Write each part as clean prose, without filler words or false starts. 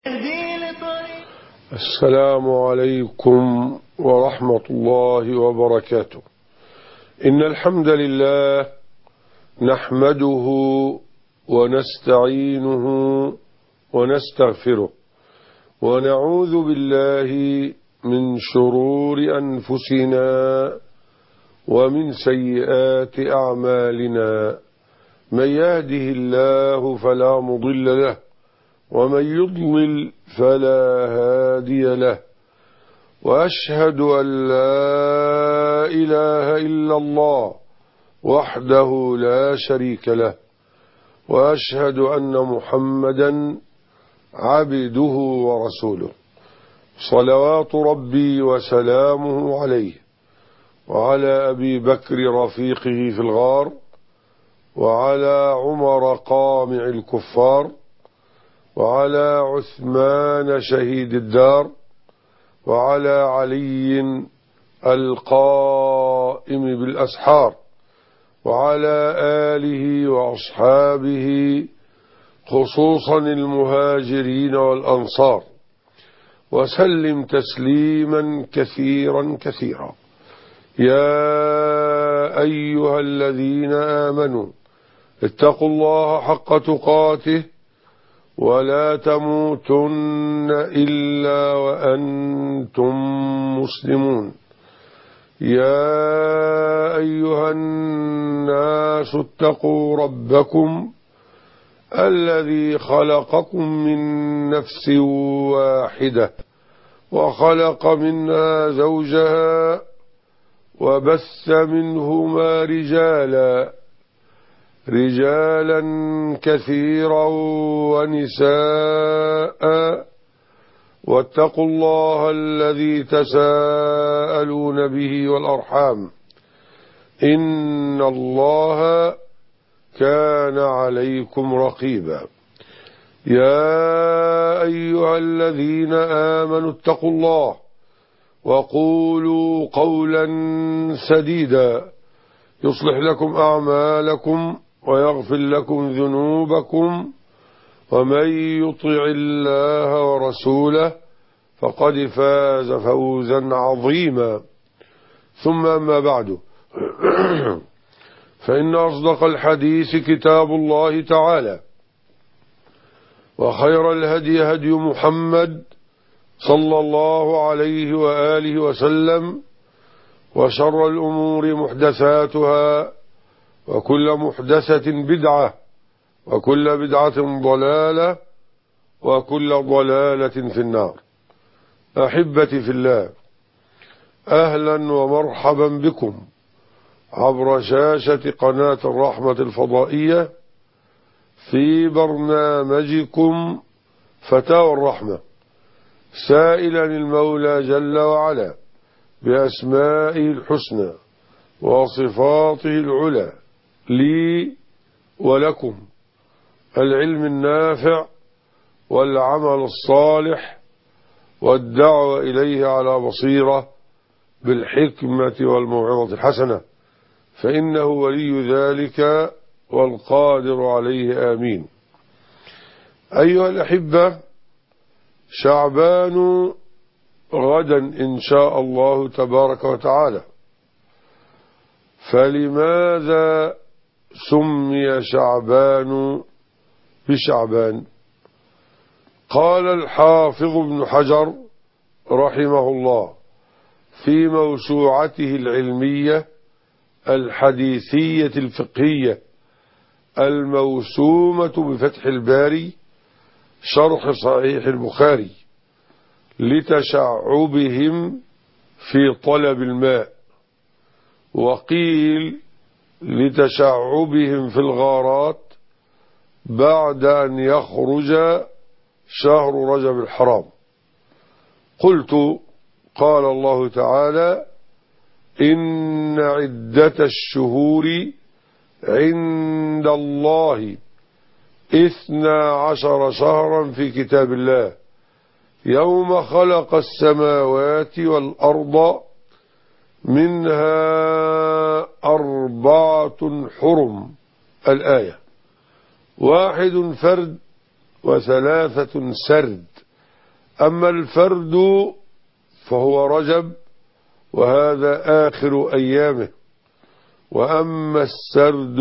السلام عليكم ورحمة الله وبركاته. إن الحمد لله نحمده ونستعينه ونستغفره ونعوذ بالله من شرور أنفسنا ومن سيئات أعمالنا. من يهده الله فلا مضل له ومن يضلل فلا هادي له، وأشهد أن لا إله إلا الله وحده لا شريك له، وأشهد أن محمدا عبده ورسوله، صلوات ربي وسلامه عليه وعلى أبي بكر رفيقه في الغار، وعلى عمر قامع الكفار، وعلى عثمان شهيد الدار، وعلى علي القائم بالأسحار، وعلى آله وأصحابه خصوصا المهاجرين والأنصار، وسلم تسليما كثيرا كثيرا. يا أيها الذين آمنوا اتقوا الله حق تقاته ولا تموتن إلا وأنتم مسلمون. يا أيها الناس اتقوا ربكم الذي خلقكم من نفس واحدة وخلق منها زوجها وبث منهما رجالا كثيرا ونساء، واتقوا الله الذي تساءلون به والأرحام إن الله كان عليكم رقيبا. يا أيها الذين آمنوا اتقوا الله وقولوا قولا سديدا يصلح لكم أعمالكم ويغفر لكم ذنوبكم، ومن يطع الله ورسوله فقد فاز فوزا عظيما. ثم أما بعد، فإن أصدق الحديث كتاب الله تعالى، وخير الهدي هدي محمد صلى الله عليه وآله وسلم، وشر الأمور محدثاتها، وكل محدثة بدعة، وكل بدعة ضلالة، وكل ضلالة في النار. أحبتي في الله، أهلا ومرحبا بكم عبر شاشة قناة الرحمة الفضائية في برنامجكم فتاوى الرحمة، سائلا المولى جل وعلا بأسمائه الحسنى وصفاته العلى لي ولكم العلم النافع والعمل الصالح والدعوة إليه على بصيرة بالحكمة والموعظة الحسنة، فإنه ولي ذلك والقادر عليه. آمين. أيها الأحبة، شعبان غدا إن شاء الله تبارك وتعالى. فلماذا سمي شعبان بشعبان؟ قال الحافظ ابن حجر رحمه الله في موسوعته العلمية الحديثية الفقهية الموسومة بفتح الباري شرح صحيح البخاري: لتشعبهم في طلب الماء، وقيل لتشعبهم في الغارات بعد أن يخرج شهر رجب الحرام. قلت: قال الله تعالى: إن عدة الشهور عند الله 12 شهرا في كتاب الله يوم خلق السماوات والأرض منها 4 حرم. الآية: 1 فرد و3 سرد أما الفرد فهو رجب، وهذا آخر أيامه. وأما السرد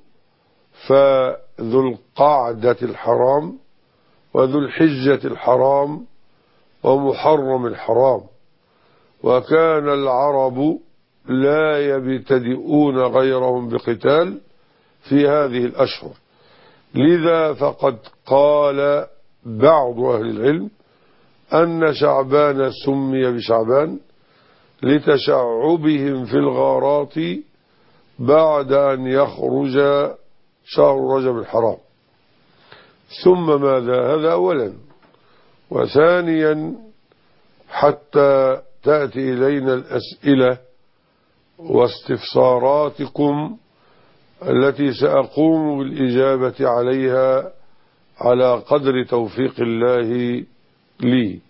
فذو القعدة الحرام، وذو الحجة الحرام، ومحرم الحرام. وكان العرب لا يبتدئون غيرهم بقتال في هذه الأشهر، لذا فقد قال بعض أهل العلم أن شعبان سمي بشعبان لتشعبهم في الغارات بعد أن يخرج شهر رجب الحرام. ثم ماذا؟ هذا أولا. وثانيا حتى تأتي إلينا الأسئلة واستفساراتكم التي سأقوم بالإجابة عليها على قدر توفيق الله لي.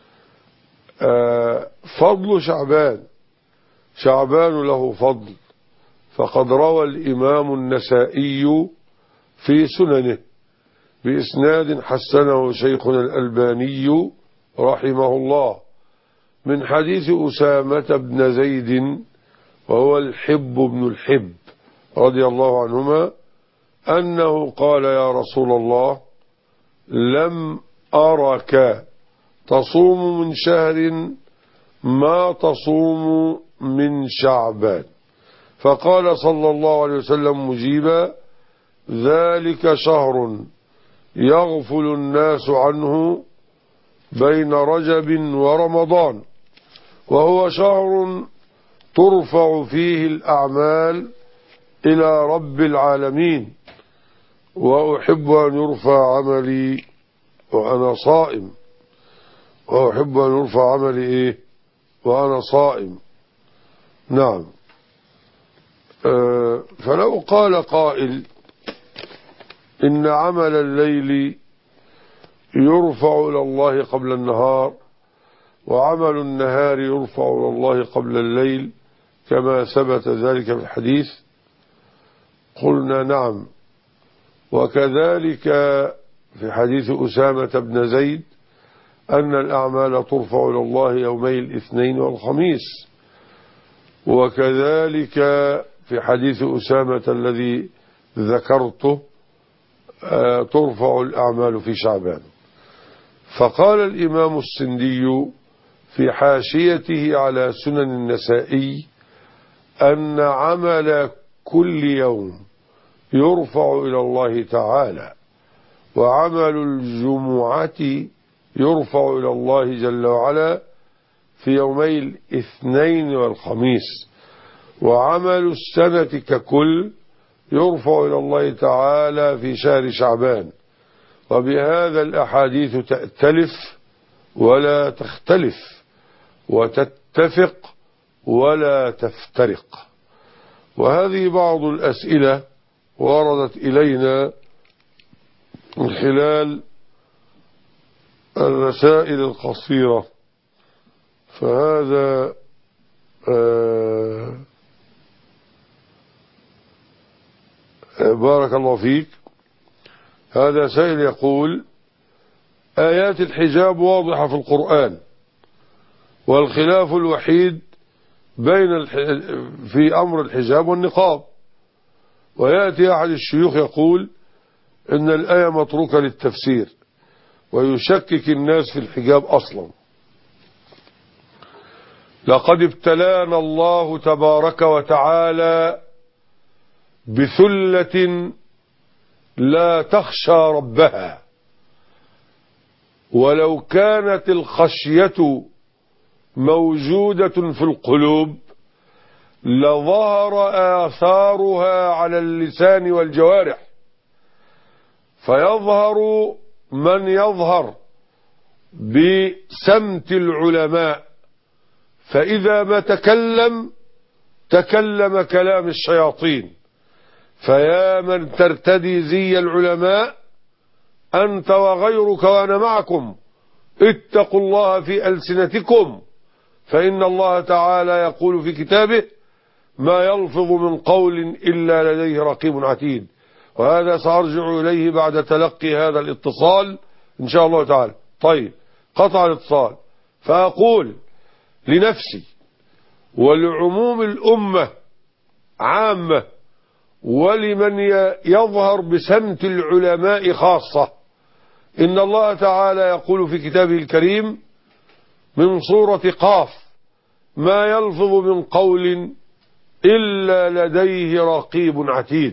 فضل شعبان. شعبان له فضل، فقد روى الإمام النسائي في سننه بإسناد حسنه شيخنا الألباني رحمه الله من حديث أسامة بن زيد وهو الحب بن الحب رضي الله عنهما أنه قال: يا رسول الله، لم أرك تصوم من شهر ما تصوم من شعبان. فقال صلى الله عليه وسلم مجيبا: ذلك شهر يغفل الناس عنه بين رجب ورمضان، وهو شهر ترفع فيه الأعمال إلى رب العالمين، وأحب أن يرفع عملي وأنا صائم. وأحب أن يرفع عملي وأنا صائم. نعم. فلو قال قائل إن عمل الليل يرفع إلى الله قبل النهار، وعمل النهار يرفع إلى الله قبل الليل كما ثبت ذلك في الحديث، قلنا نعم. وكذلك في حديث أسامة بن زيد أن الأعمال ترفع إلى الله يومي الاثنين والخميس. وكذلك في حديث أسامة الذي ذكرته ترفع الأعمال في شعبان. فقال الإمام السندي في حاشيته على سنن النسائي أن عمل كل يوم يرفع إلى الله تعالى، وعمل الجمعة يرفع إلى الله جل وعلا في يومي الاثنين والخميس، وعمل السنة ككل يرفع إلى الله تعالى في شهر شعبان. وبهذا الأحاديث تأتلف ولا تختلف، وتتفق ولا تفترق. وهذه بعض الأسئلة وردت إلينا من خلال الرسائل القصيرة، فهذا بارك الله فيك. هذا سائل يقول: آيات الحجاب واضحة في القرآن، والخلاف الوحيد في أمر الحجاب والنقاب. ويأتي أحد الشيوخ يقول إن الآية متروكة للتفسير، ويشكك الناس في الحجاب أصلا. لقد ابتلانا الله تبارك وتعالى بثلة لا تخشى ربها، ولو كانت الخشية موجودة في القلوب لظهر آثارها على اللسان والجوارح، فيظهر من يظهر بسمت العلماء، فإذا ما تكلم كلام الشياطين. فيا من ترتدي زي العلماء أنت وغيرك وأنا معكم، اتقوا الله في ألسنتكم، فإن الله تعالى يقول في كتابه: ما يلفظ من قول إلا لديه رقيب عتيد. وهذا سأرجع إليه بعد تلقي هذا الاتصال إن شاء الله تعالى. طيب، قطع الاتصال. فأقول لنفسي ولعموم الأمة عامة ولمن يظهر بسمت العلماء خاصة، إن الله تعالى يقول في كتابه الكريم من سورة قاف: ما يلفظ من قول إلا لديه رقيب عتيد.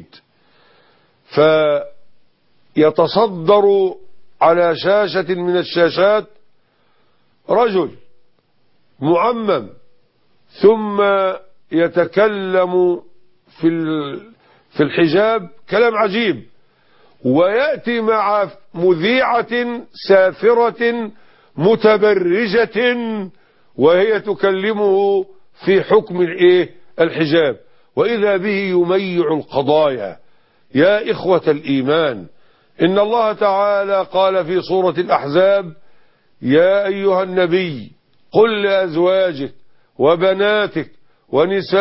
فيتصدر على شاشة من الشاشات رجل معمم ثم يتكلم في الحجاب كلام عجيب، ويأتي مع مذيعة سافرة متبرجة وهي تكلمه في حكم الحجاب، وإذا به يميع القضايا. يا إخوة الإيمان، إن الله تعالى قال في سورة الأحزاب: يا أيها النبي قل لأزواجك وبناتك ونساء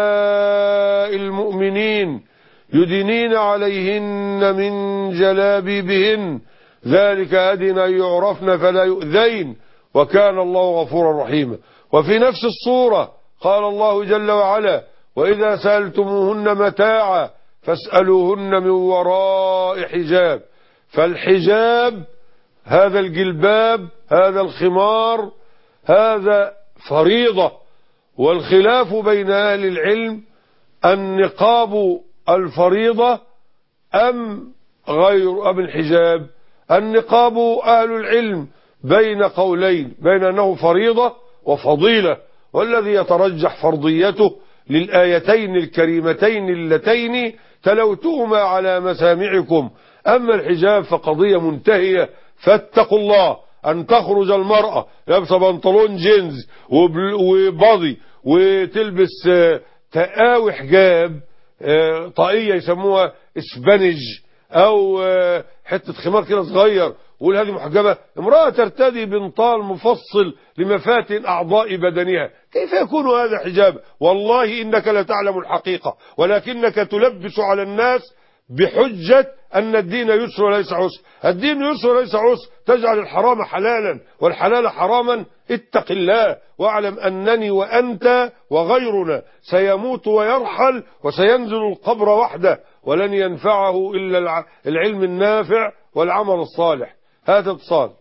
المؤمنين يدنين عليهن من جلابيبهن ذلك أدنى أن يعرفن فلا يؤذين وكان الله غفورا رحيما. وفي نفس الصورة قال الله جل وعلا: وإذا سألتموهن متاعا فاسألوهن من وراء حجاب. فالحجاب هذا الجلباب، هذا الخمار، هذا فريضة، والخلاف بين أهل العلم النقاب الفريضة أم غير أم الحجاب. النقاب أهل العلم بين قولين، بين أنه فريضة وفضيلة، والذي يترجح فرضيته للآيتين الكريمتين اللتين تلوتهما على مسامعكم. أما الحجاب فقضية منتهية، فاتقوا الله. أن تخرج المرأة لابسة بنطلون جينز وباضي وتلبس تقاوي حجاب طاقية يسموها اسبانيج أو حتة خمار كده صغير وقول هذه محجبة. امرأة ترتدي بنطال مفصل لمفاتن أعضاء بدنها، كيف يكون هذا حجاب؟ والله إنك لا تعلم الحقيقة، ولكنك تلبس على الناس بحجة أن الدين يسر وليس عسر. الدين يسر وليس عسر، تجعل الحرام حلالا والحلال حراما. اتق الله واعلم أنني وأنت وغيرنا سيموت ويرحل وسينزل القبر وحده، ولن ينفعه إلا العلم النافع والعمل الصالح. هذا اتصال.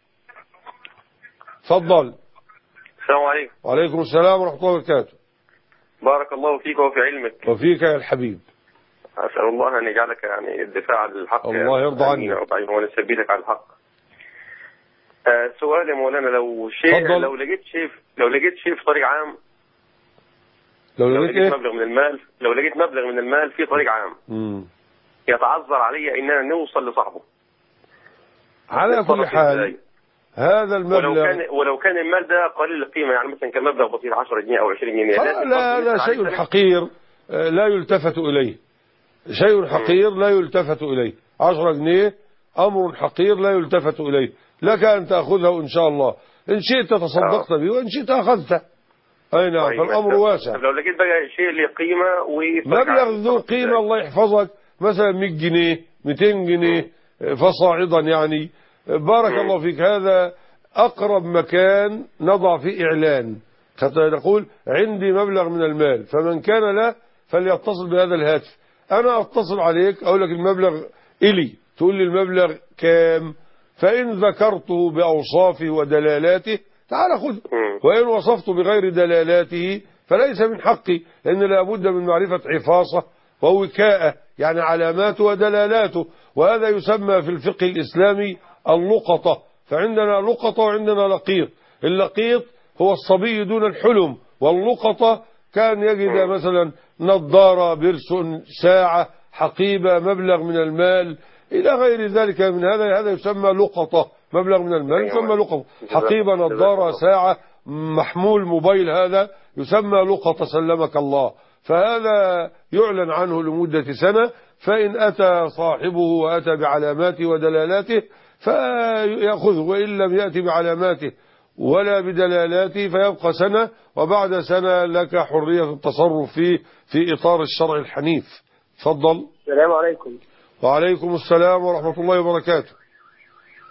تفضل. السلام عليكم. وعليكم السلام ورحمة الله وبركاته. بارك الله فيك وفي علمك. وفيك يا الحبيب. أسأل الله أن يجعلك يعني الدفاع عن الحق، الله يرضى عنك ونثبتك على الحق. سؤال يا مولانا، لو لقيت شيء في طريق عام، لو لقيت مبلغ من المال في طريق عام يتعذر علي إننا نوصل لصاحبه على كل حال. هذا المبلغ ولو كان المال ده قليل القيمة، يعني مثلا كان مبلغ بسيط 10 جنيه أو 20 جنيه، لا شيء حقير لا يلتفت إليه، شيء حقير لا يلتفت إليه. 10 جنيه أمر حقير لا يلتفت إليه، لك أن تأخذه إن شاء الله، إن شئت تصدقت به وإن شئت أخذته. أي نعم. فالأمر واسع. لو لقيت بقى شيء له قيمة مبلغ ذو قيمة الله يحفظك، مثلا 100 جنيه 200 جنيه فصاعدا، يعني بارك الله فيك، هذا أقرب مكان نضع فيه إعلان، حتى نقول عندي مبلغ من المال، فمن كان له فليتصل بهذا الهاتف. أنا أتصل عليك أقول لك المبلغ إلي، تقول لي المبلغ كام، فإن ذكرته بأوصافه ودلالاته تعال خذ، وإن وصفته بغير دلالاته فليس من حقي، لأن لابد من معرفة حفاظة ووكاءة، يعني علاماته ودلالاته، وهذا يسمى في الفقه الإسلامي اللقطة. فعندنا لقطة وعندنا لقيط. اللقيط هو الصبي دون الحلم، واللقطة كان يجد مثلا نظارة، برس، ساعة، حقيبة، مبلغ من المال إلى غير ذلك من هذا يسمى لقطة. مبلغ من المال يسمى لقطة، حقيبة، نظارة، ساعة، محمول موبايل، هذا يسمى لقطة سلمك الله. فهذا يعلن عنه لمدة سنة، فإن أتى صاحبه وأتى بعلاماته ودلالاته فيأخذه، وإن لم يأتي بعلاماته ولا بدلالاته فيبقى سنة، وبعد سنة لك حرية التصرف فيه في إطار الشرع الحنيف. تفضل. السلام عليكم. وعليكم السلام ورحمة الله وبركاته.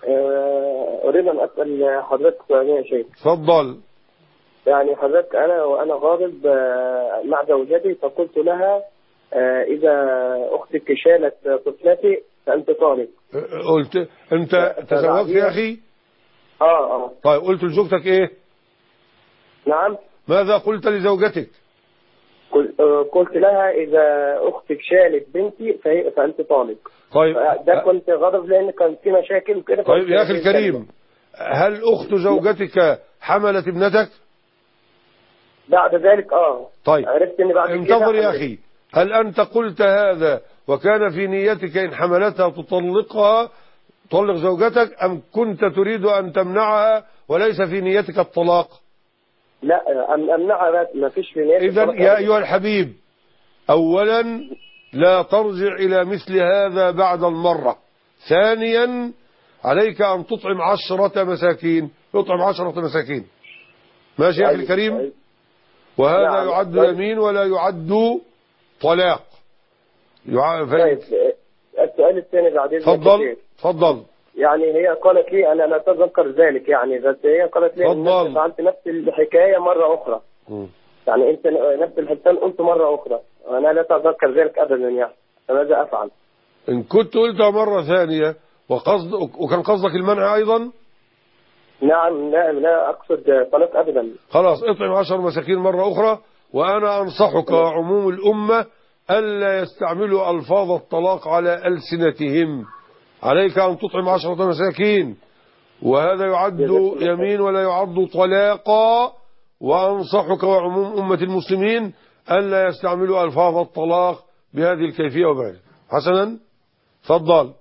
أريد أن أسأل حضرتك سؤالين يا شيخ. تفضل. يعني حضرتك وأنا غاضب مع زوجتي، فقلت لها إذا أختك شالت طفلتي فأنت طالق. قلت أنت تزوجت يا أخي؟ طيب قلت لزوجتك إيه؟ نعم. ماذا قلت لزوجتك؟ قلت لها إذا أختك شالت بنتي فأنت طالق. طيب ده كنت غاضب لأن كان في مشاكل وكده. طيب يا أخي الكريم، هل أخت زوجتك حملت ابنتك؟ بعد ذلك طيب عرفت ان بعد انتظر يا أخي، هل أنت قلت هذا وكان في نيتك إن حملتها تطلق زوجتك، أم كنت تريد أن تمنعها وليس في نيتك الطلاق؟ لا، أمنعها، ما فيش في نيتي. إذن يا أيها الحبيب، أولا لا ترجع إلى مثل هذا بعد المرة. ثانيا عليك أن تطعم 10 مساكين، يطعم 10 مساكين. ماشي يا أخي الكريم؟ وهذا يعد يمين ولا يعد طلاق. طيب السؤال الثاني بعدين. تفضل. يعني هي قالت لي أنا لا أتذكر ذلك، يعني بس هي قالت لي أنت فعلت نفس الحكاية مرة أخرى. يعني أنت نفس الحكاية قلت مرة أخرى، أنا لا أتذكر ذلك أبدا، يعني فماذا أفعل؟ إن كنت قلتها مرة ثانية وكان قصدك المنع أيضا؟ نعم، لا أقصد طلاق أبدا. خلاص اطعم 10 مساكين مرة أخرى. وأنا أنصحك عموم الأمة ألا يستعملوا ألفاظ الطلاق على ألسنتهم. عليك أن تطعم 10 مساكين، وهذا يعد يمين ولا يعد طلاقا. وأنصحك وعموم أمة المسلمين ألا يستعملوا ألفاظ الطلاق بهذه الكيفية وبهذه. حسنا، تفضل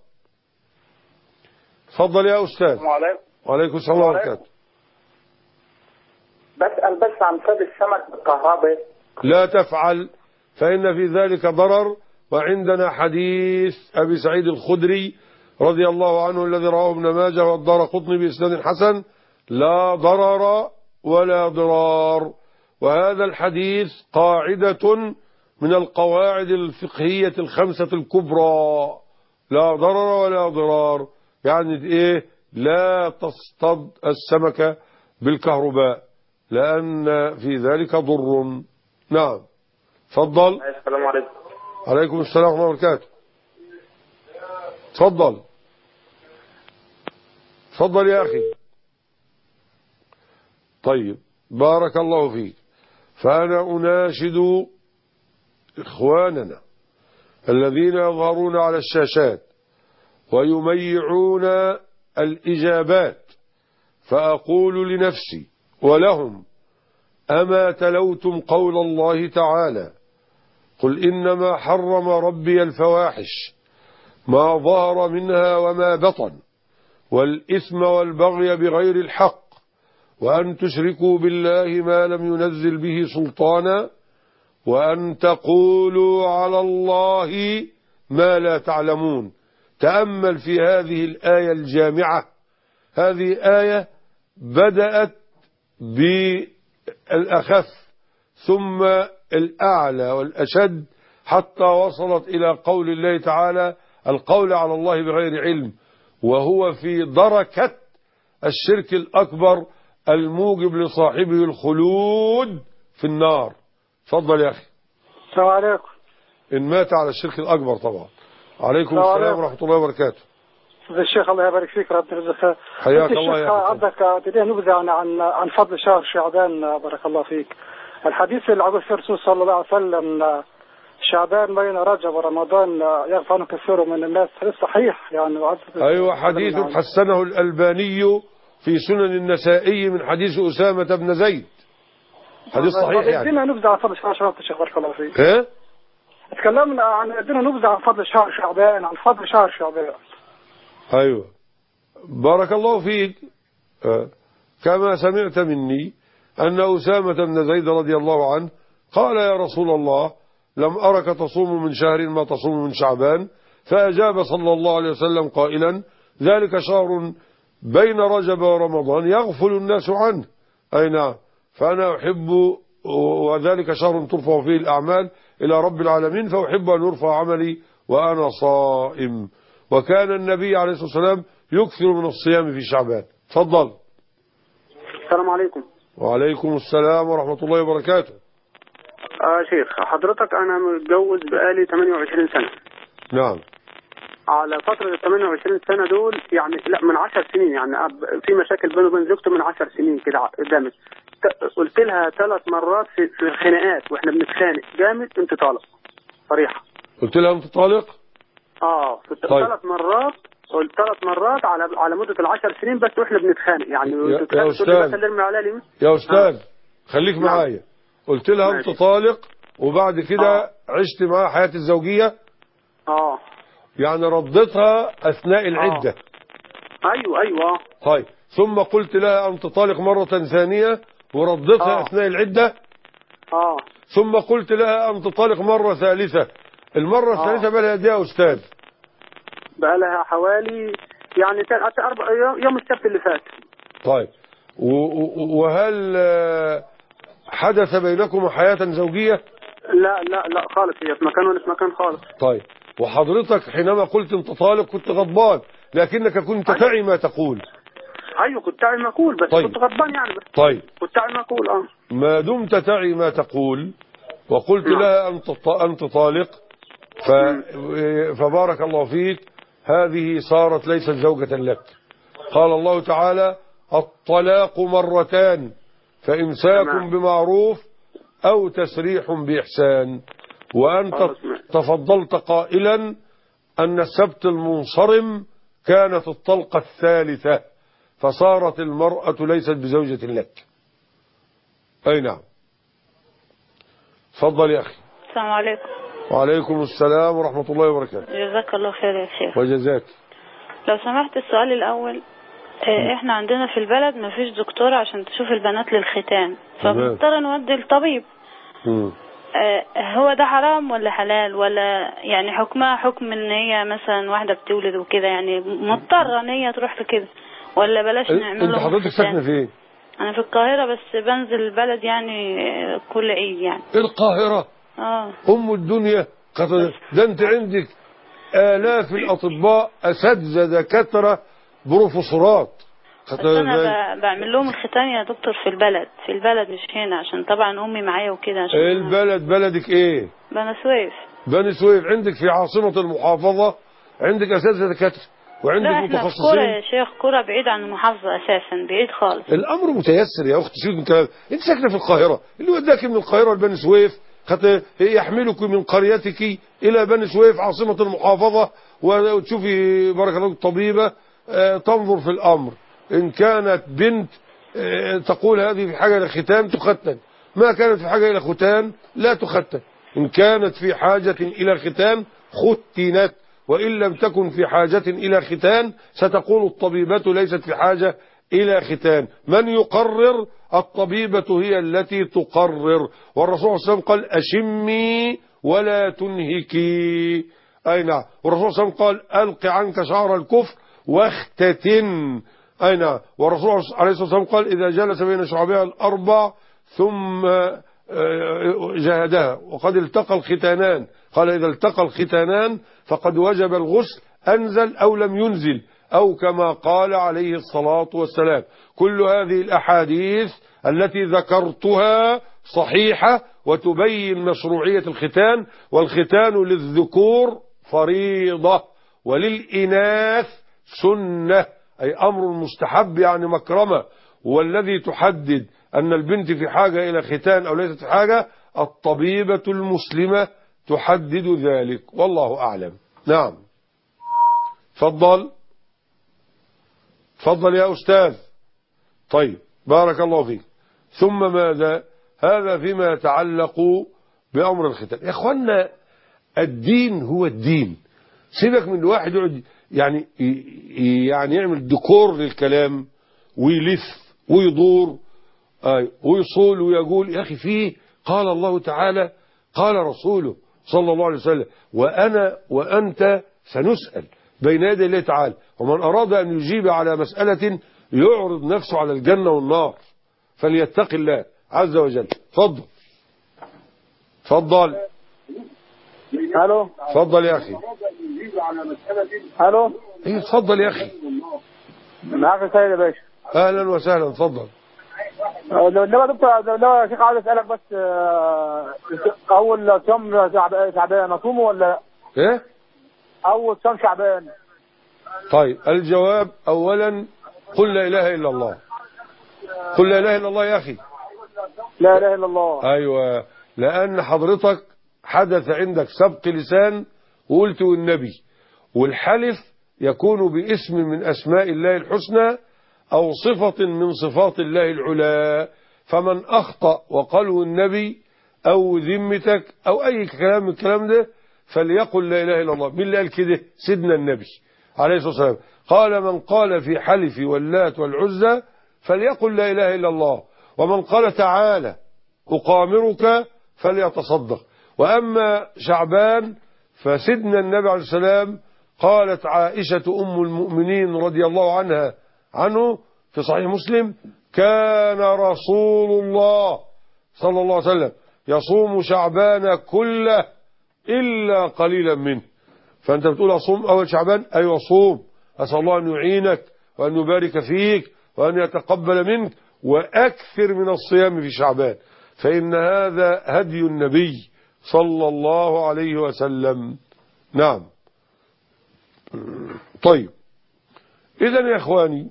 يا أستاذ. السلام عليكم. وعليكم السلام ورحمة الله وبركاته. بسأل بس عن صيد السمك بالكهرباء. لا تفعل، فإن في ذلك ضرر. وعندنا حديث أبي سعيد الخدري رضي الله عنه الذي رواه ابن ماجه والدارقطني بإسناد حسن: لا ضرر ولا ضرار. وهذا الحديث قاعدة من القواعد الفقهية الخمسة الكبرى: لا ضرر ولا ضرار. يعني إيه؟ لا تصطد السمكة بالكهرباء لأن في ذلك ضر. نعم، تفضل. السلام عليكم. عليكم السلام ورحمة الله وبركاته. تفضل يا أخي. طيب، بارك الله فيك. فأنا أناشد إخواننا الذين يظهرون على الشاشات ويميعون الإجابات، فأقول لنفسي ولهم: أما تلوتم قول الله تعالى: قل إنما حرم ربي الفواحش ما ظهر منها وما بطن والإثم والبغي بغير الحق وأن تشركوا بالله ما لم ينزل به سلطانا وأن تقولوا على الله ما لا تعلمون. تأمل في هذه الآية الجامعة. هذه آية بدأت بالأخف ثم الأعلى والأشد حتى وصلت إلى قول الله تعالى: القول على الله بغير علم، وهو في دركة الشرك الأكبر الموجب لصاحبه الخلود في النار. تفضل يا أخي. السلام عليكم. إن مات على الشرك الأكبر طبعا. عليكم السلام ورحمة الله وبركاته. الشيخ الله يبارك فيك، ربنا يرزقك. حياك الله يا أخي. عندك تديه نبذة عن فضل شهر شعبان، بارك الله فيك. الحديث اللي عبد الرسول صلى الله عليه وسلم: شعبان بين رجب ورمضان يغفر عنه كثير من الناس. حديث صحيح يعني. أيوة، حديث حسنه الألباني في سنن النسائي من حديث أسامة بن زيد. حديث صحيح يعني. ادينا نبذة عن فضل شهر الشيخ، بارك الله فيك. ايه؟ تكلمنا عن ادينا نبذة عن فضل شهر شعبان، عن فضل شهر شعبان. أيوة، بارك الله فيك. كما سمعت مني أن أسامة بن زيد رضي الله عنه قال: يا رسول الله، لم أرك تصوم من شهر ما تصوم من شعبان. فأجاب صلى الله عليه وسلم قائلا: ذلك شهر بين رجب ورمضان يغفل الناس عنه. أي نعم، فأنا أحب، وذلك شهر ترفع فيه الأعمال إلى رب العالمين، فأحب أن يرفع عملي وأنا صائم. وكان النبي عليه الصلاة والسلام يكثر من الصيام في شعبان. تفضل. السلام عليكم. وعليكم السلام ورحمة الله وبركاته. شيخ حضرتك أنا متجوز بقالي 28 سنة. نعم. على فترة ال 28 سنة دول يعني لا من 10 سنين، يعني في مشاكل بيني وبين زوجتي من 10 سنين كده قدامي. قلت لها 3 مرات في الخناقات واحنا بنتخانق جامد انت طالق صريحة. قلت لها انت طالق؟ طيب. 3 مرات، قلت 3 مرات على مدة ال10 سنين بس واحنا بنتخانق يعني. يا أستاذ خليك معايا. قلت لها انت طالق وبعد كده عشت معاها حياة الزوجية. يعني ردتها أثناء العدة. أيوة. طيب ثم قلت لها أنت طالق مرة ثانية وردتها أثناء العدة. ثم قلت لها أنت طالق مرة ثالثة. المرة الثالثة بقى لها قد ايه يا أستاذ؟ بقى لها حوالي يعني 4 يوم السبت اللي فات. طيب وهل حدث بينكم حياة زوجية؟ لا خالص، هي في مكان وانا في مكان خالص. طيب وحضرتك حينما قلت انت طالق كنت غضبان لكنك كنت تعي ما تقول. ايوه كنت تعي ما اقول بس طيب. كنت غضبان يعني بس. طيب كنت تعي ما اقول. ما دمت تعي ما تقول وقلت لها انت طالق فبارك الله فيك، هذه صارت ليست زوجة لك. قال الله تعالى الطلاق مرتان فإمساك بمعروف أو تسريح بإحسان. وأنت تفضلت قائلا أن السبت المنصرم كانت الطلقة الثالثة فصارت المرأة ليست بزوجة لك. أي نعم. تفضل يا أخي. السلام عليكم. وعليكم السلام ورحمة الله وبركاته. جزاك الله خير يا شيخ. وجزاك. لو سمحت السؤال الأول، احنا عندنا في البلد ما فيش دكتور عشان تشوف البنات للختان فبنضطر نودي الطبيب. هو ده حرام ولا حلال ولا يعني حكمها حكم ان هي مثلا واحدة بتولد وكده يعني مضطرة ان هي تروح لكده ولا بلاش نعمله؟ انت حضرتك ساكنة فين؟ انا في القاهرة بس بنزل البلد يعني كل عيد يعني. القاهرة ام الدنيا. ده انت عندك آلاف الأطباء أساتذة دكاترة بروفيسورات. بس أنا بعمل لهم الختان يا دكتور في البلد مش هنا عشان طبعا أمي معايا وكده. عشان البلد بلدك إيه؟ بني سويف. بني سويف عندك في عاصمة المحافظة عندك أساتذة دكاترة وعندك متخصصين. لا احنا في يا شيخ كرة بعيد عن المحافظة أساسا، بعيد خالص. الأمر متيسر يا أختي. سيبك من كلام. أنت ساكنة في القاهرة، اللي وداك من القاهرة لبني سويف يحملك من قريتك إلى بني سويف عاصمة المحافظة وتشوفي بارك الله طبيبة تنظر في الأمر. إن كانت بنت تقول هذه في حاجة إلى ختان تختن، ما كانت في حاجة إلى ختان لا تختن. إن كانت في حاجة إلى ختان ختنت، وإن لم تكن في حاجة إلى ختان ستقول الطبيبة ليست في حاجة إلى ختان. من يقرر؟ الطبيبة هي التي تقرر. والرسول صلى الله عليه وسلم قال أشمي ولا تنهكي. أي نعم. والرسول صلى الله عليه وسلم قال ألق عنك شعر الكفر واختتن. أي نعم. والرسول عليه الصلاة والسلام قال إذا جلس بين شعبها الأربع ثم جهدها وقد التقى الختانان، قال إذا التقى الختانان فقد وجب الغسل أنزل أو لم ينزل أو كما قال عليه الصلاة والسلام. كل هذه الأحاديث التي ذكرتها صحيحة وتبين مشروعية الختان. والختان للذكور فريضة وللإناث سنة، أي أمر مستحب يعني مكرمة. والذي تحدد أن البنت في حاجة إلى ختان أو ليست في حاجة الطبيبة المسلمة تحدد ذلك والله أعلم. نعم. تفضل يا أستاذ. طيب بارك الله فيك. ثم ماذا؟ هذا فيما يتعلق بأمر الختان. يا أخوانا الدين هو الدين. سيبك من الواحد يقعد يعني يعمل ديكور للكلام ويلف ويدور ويصول ويقول. يا أخي فيه قال الله تعالى قال رسوله صلى الله عليه وسلم وأنا وأنت سنسأل بين يدي الله تعالى. ومن أراد أن يجيب على مسألة يعرض نفسه على الجنة والنار فليتق الله عز وجل. تفضل. الو اتفضل يا اخي. الو ايه اتفضل يا اخي. معاك سيد يا باشا. اهلا وسهلا اتفضل. لو دكتور لو يا شيخ عاوز اسالك بس اول صوم شعبان اصومه ولا ايه؟ اول صوم شعبان. طيب الجواب اولا قل لا اله الا الله. قل لا اله الا الله يا اخي. لا اله الا الله. ايوه، لان حضرتك حدث عندك سبق لسان وقلت والنبي، والحلف يكون باسم من اسماء الله الحسنى او صفة من صفات الله العلى، فمن اخطأ وقالوا النبي او ذمتك او اي كلام من الكلام ده فليقل لا اله الا الله. مين اللي قال كده؟ سيدنا النبي عليه الصلاة والسلام قال من قال في حلف واللات والعزى فليقل لا اله الا الله، ومن قال تعالى أقامرك فليتصدق. وأما شعبان فسيدنا النبي عليه السلام قالت عائشة أم المؤمنين رضي الله عنه في صحيح مسلم كان رسول الله صلى الله عليه وسلم يصوم شعبان كله إلا قليلا منه. فأنت بتقول أصوم أول شعبان، أيوة صوم، أسأل الله أن يعينك وأن يبارك فيك وأن يتقبل منك وأكثر من الصيام في شعبان، فإن هذا هدي النبي صلى الله عليه وسلم. نعم. طيب إذن يا إخواني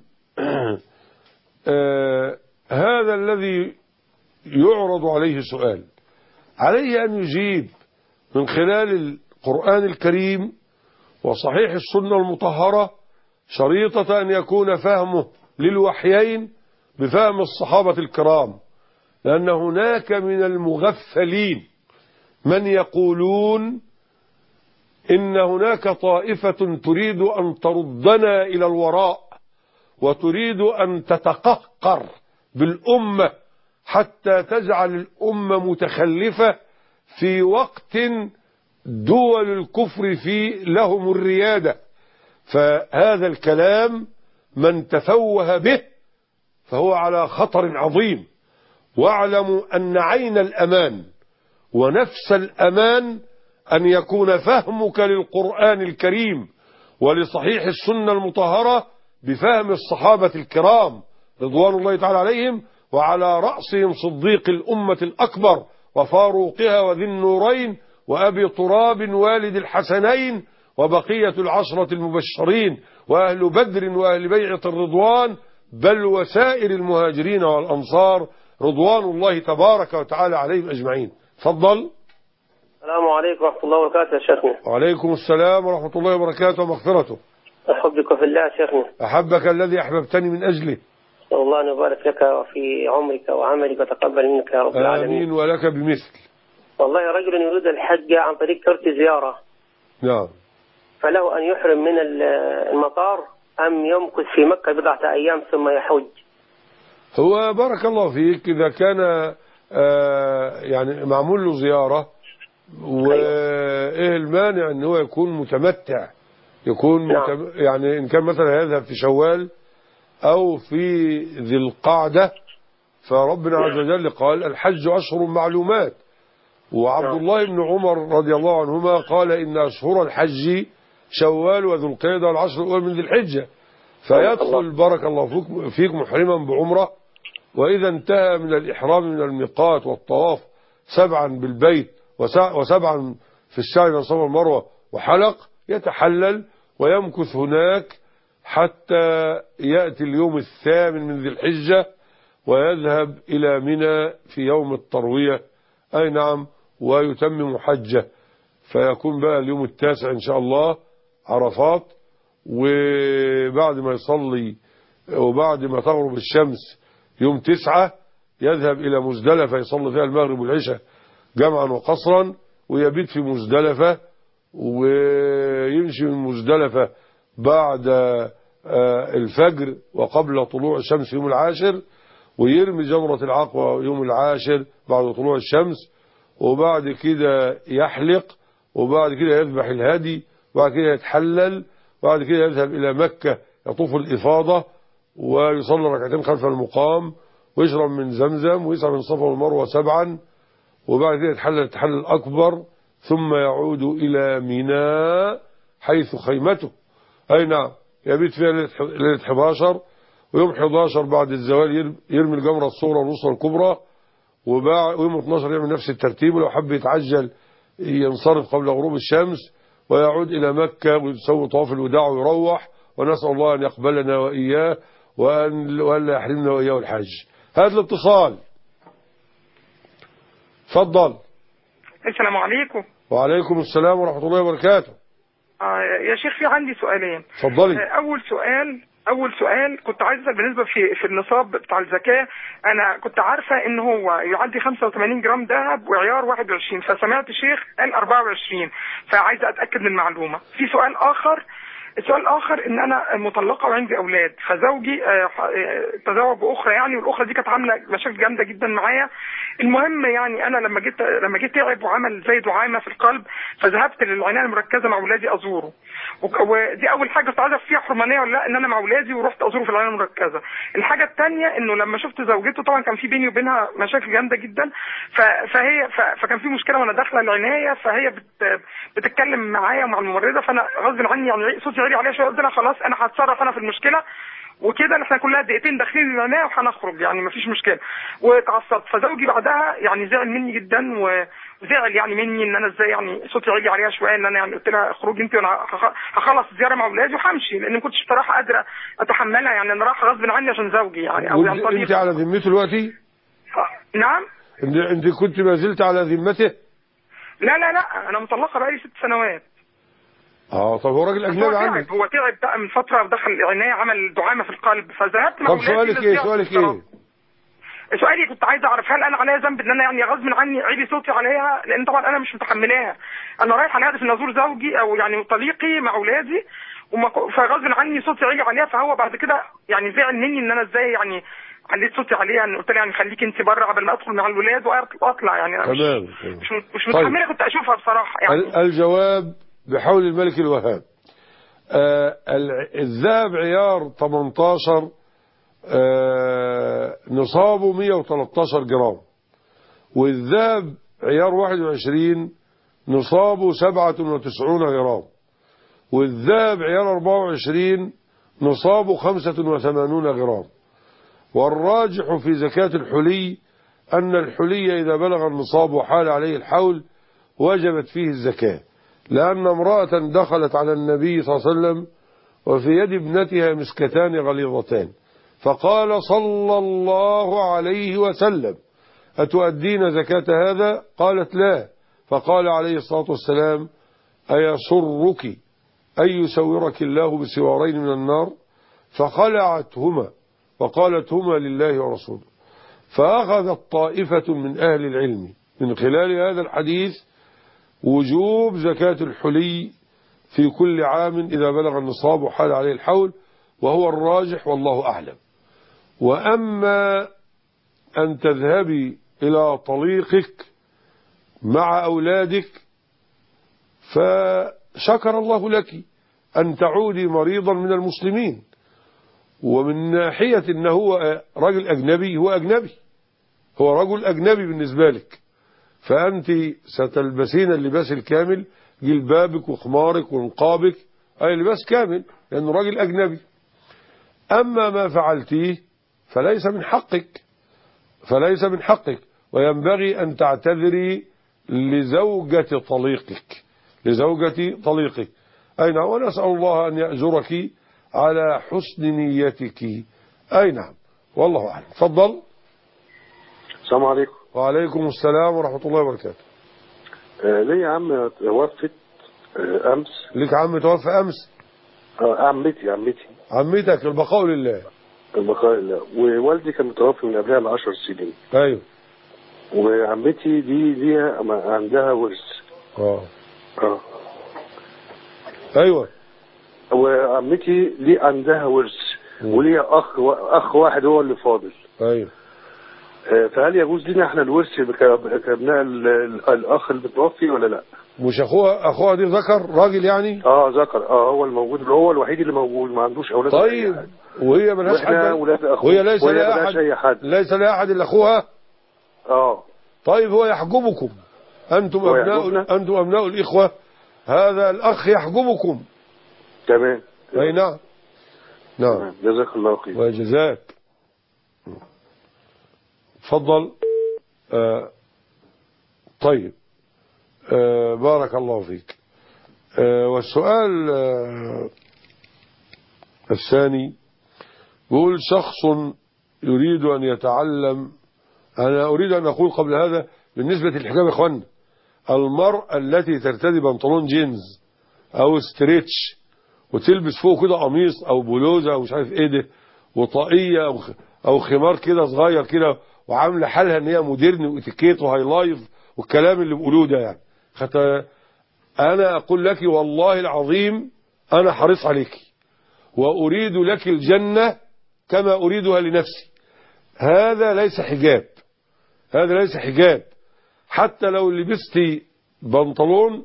هذا الذي يعرض عليه سؤال عليه أن يجيب من خلال القرآن الكريم وصحيح السنة المطهرة، شريطة أن يكون فهمه للوحيين بفهم الصحابة الكرام، لأن هناك من المغفلين من يقولون إن هناك طائفة تريد أن تردنا إلى الوراء وتريد أن تتقهقر بالأمة حتى تجعل الأمة متخلفة في وقت دول الكفر فيه لهم الريادة. فهذا الكلام من تفوه به فهو على خطر عظيم. واعلموا أن عين الأمان ونفس الأمان أن يكون فهمك للقرآن الكريم ولصحيح السنة المطهرة بفهم الصحابة الكرام رضوان الله تعالى عليهم، وعلى رأسهم صديق الأمة الأكبر وفاروقها وذي النورين وأبي تراب والد الحسنين وبقية العشرة المبشرين وأهل بدر وأهل بيعة الرضوان بل وسائر المهاجرين والأنصار رضوان الله تبارك وتعالى عليهم أجمعين. تفضل. السلام عليكم ورحمة الله وبركاته يا شيخنا. وعليكم السلام ورحمة الله وبركاته ومغفرته. أحبك في الله يا شيخنا. أحبك الذي أحببتني من أجله. الله أن يبارك لك في عمرك وعملك وتقبل منك يا رب العالمين. آمين ولك بمثل. والله رجل يريد الحج عن طريق كرت زيارة. نعم. فله أن يحرم من المطار أم يمكث في مكة بضعة أيام ثم يحج؟ هو بارك الله فيك إذا كان يعني معمول له زيارة وإيه المانع أن هو يكون متمتع، يكون نعم. يعني إن كان مثلا يذهب في شوال أو في ذي القعدة، فربنا عز وجل قال الحج أشهر معلومات، وعبد الله بن عمر رضي الله عنهما قال إن أشهر الحج شوال وذو القعدة والعشر الأول من ذي الحجة، فيدخل بارك الله فيك محرما بعمرة، وإذا انتهى من الإحرام من الميقات والطواف 7 بالبيت و7 في السعي بين الصفا والمروة وحلق، يتحلل ويمكث هناك حتى يأتي اليوم 8 من ذي الحجة ويذهب إلى منى في يوم التروية، أي نعم، ويتمم حجه، فيكون بقى اليوم 9 إن شاء الله عرفات، وبعد ما يصلي وبعد ما تغرب الشمس يوم 9 يذهب إلى مزدلفة يصلي فيها المغرب والعشاء جمعا وقصرا، ويبيت في مزدلفة ويمشي من مزدلفة بعد الفجر وقبل طلوع الشمس يوم 10، ويرمي جمرة العقبة يوم 10 بعد طلوع الشمس، وبعد كده يحلق، وبعد كده يذبح الهدي، وبعد كده يتحلل، وبعد كده يذهب إلى مكة يطوف الإفاضة ويصلي ركعتين خلف المقام ويشرب من زمزم ويسعى من الصفا والمروة 7، وبعد كده يتحلل التحلل الأكبر ثم يعود إلى منى حيث خيمته. أي نعم، يبيت فيها ليلة 11، ويوم 11 بعد الزوال يرمي الجمرة الصغرى والوسطى الكبرى، ويوم 12 يعمل نفس الترتيب، ولو حب يتعجل ينصرف قبل غروب الشمس ويعود إلى مكة ويسوي طواف الوداع ويروح، ونسأل الله أن يقبلنا وإياه وأن لا يحرمنا وإياه الحج. هذا الاتصال. تفضل. السلام عليكم. وعليكم السلام ورحمة الله وبركاته. يا شيخ في عندي سؤالين. تفضلي. أول سؤال كنت عايز أسأل بالنسبة في النصاب بتاع الزكاة. أنا كنت عارفة إن هو يعدي 85 جرام ذهب وعيار 21، فسمعت شيخ قال 24، فعايز أتأكد من المعلومة. في السؤال الآخر إن أنا مطلقة وعندي أولاد، فزوجي تزوج بأخرى يعني، والأخرى دي كانت عاملة مشاكل جامدة جدا معايا. المهم يعني أنا لما جيت تعب وعمل زي دعامة في القلب، فذهبت للعناية المركزة مع أولادي أزوره، ودي أول حاجة كنت عايزة فيها حرمانية ولا لا، إن أنا مع أولادي ورحت أزوره في العناية المركزة. الحاجة الثانية إنه لما شفت زوجته طبعا كان في بيني وبينها مشاكل جامدة جدا، فكان في مشكلة وأنا داخلة العناية، فهي بتتكلم معايا ومع الممرضة، فأنا غصب عني يعني صوتي عالي عليها شوية، قلت لها خلاص أنا هتصرف أنا في المشكلة، وكده احنا كلها دقيقتين داخلين العناية وهنخرج يعني مفيش مشكلة. واتعصبت، فزوجي بعدها يعني زعل مني جدا، وزعل يعني مني ان انا ازاي يعني صوتي عالي عليها شويه، ان انا يعني قلت لها اخرجي انت وانا هخلص الزياره مع اولادي وهمشي، لان ما كنتش بصراحه قادره اتحملها، يعني انا رايحه غصب عني عشان زوجي يعني، او يعني انت على ذمته دلوقتي؟ نعم. انت كنت ما زلت على ذمته؟ لا انا مطلقه بقالي 6 سنوات. طب هو راجل اجنبي عنك؟ هو تعب بقى من فتره ودخل العنايه، عمل دعامه في القلب، فذهبت مع طب اولادي. سؤالك ايه؟ سؤالي كنت عايز اعرف هل انا عليا ذنب ان انا يعني غصب عني عيدي صوتي عليها، لان طبعا انا مش متحملاها، انا رايح على هدف ان ازور زوجي او يعني طليقي مع اولادي، فغصب عني صوتي عالي عليها، فهو بعد كده يعني زعل مني ان انا ازاي يعني عليت صوتي عليها، ان قلت لها يعني خليكي انت بره قبل ما ادخل مع الولاد واطلع، يعني انا مش متحمله. كنت اشوفها بصراحه يعني. الجواب بحول الملك الوهاب. الذهب عيار 18 نصابه 113 جرام، والذهب عيار 21 نصابه 97 جرام، والذهب عيار 24 نصابه 85 جرام. والراجح في زكاة الحلي أن الحلي إذا بلغ النصاب وحال عليه الحول وجبت فيه الزكاة، لأن امرأة دخلت على النبي صلى الله عليه وسلم وفي يد ابنتها مسكتان غليظتان، فقال صلى الله عليه وسلم أتؤدين زكاة هذا؟ قالت لا، فقال عليه الصلاة والسلام أيسرك أن يسورك الله بسوارين من النار؟ فخلعتهما وقالت هما لله ورسوله. فأخذت طائفة من أهل العلم من خلال هذا الحديث وجوب زكاة الحلي في كل عام إذا بلغ النصاب وحال عليه الحول، وهو الراجح والله أعلم. وأما أن تذهبي إلى طليقك مع أولادك فشكر الله لك أن تعودي مريضا من المسلمين، ومن ناحية أنه هو رجل أجنبي، هو رجل أجنبي بالنسبة لك، فأنت ستلبسين اللباس الكامل، جلبابك وخمارك ونقابك، أي لباس كامل لأنه راجل أجنبي. أما ما فعلتيه فليس من حقك، وينبغي أن تعتذري لزوجة طليقك. أي نعم، ونسأل الله أن يأجرك على حسن نيتك. أي نعم، والله أعلم. تفضل. السلام عليكم. وعليكم السلام ورحمة الله وبركاته. ليه يا عم توفت أمس؟ ليك عم توفى أمس؟ عمتك، البقاء لله. ووالدي كان متوفي من قبلها ب10 سنين. أيوه. وعمتي دي ليها عندها ورث. أيوه. وعمتي ليه عندها ورث، وليها أخ واحد هو اللي فاضل. أيوه. فهل يجوز لنا احنا الورث كابناء الأخ المتوفي ولا لا؟ مش أخوها دي ذكر راجل يعني؟ ذكر. هو الموجود، هو الوحيد اللي موجود، ما عندوش أولاد. طيب وهي ملهاش حد؟ وهي ليس لها أحد إلا أخوها؟ طيب هو يحجبكم أنتم أبناء الإخوة، هذا الأخ يحجبكم. تمام. أي نعم. نعم. جزاك الله خير. وجزاك. تفضل. طيب. بارك الله فيك. والسؤال الثاني يقول شخص يريد أن يتعلم. أنا أريد أن أقول قبل هذا بالنسبة للحجاب يا إخوانا، المرأة التي ترتدي بنطلون جينز أو ستريتش وتلبس فوق كده قميص أو بلوزة أو مش عارف إيه ده وطاقية أو خمار كده صغير كده وعاملة حالها إن هي مودرن وإتيكيت وهاي لايف والكلام اللي بيقولوه ده يعني، أنا أقول لك والله العظيم أنا حريص عليك وأريد لك الجنة كما أريدها لنفسي. هذا ليس حجاب، هذا ليس حجاب. حتى لو لبستي بنطلون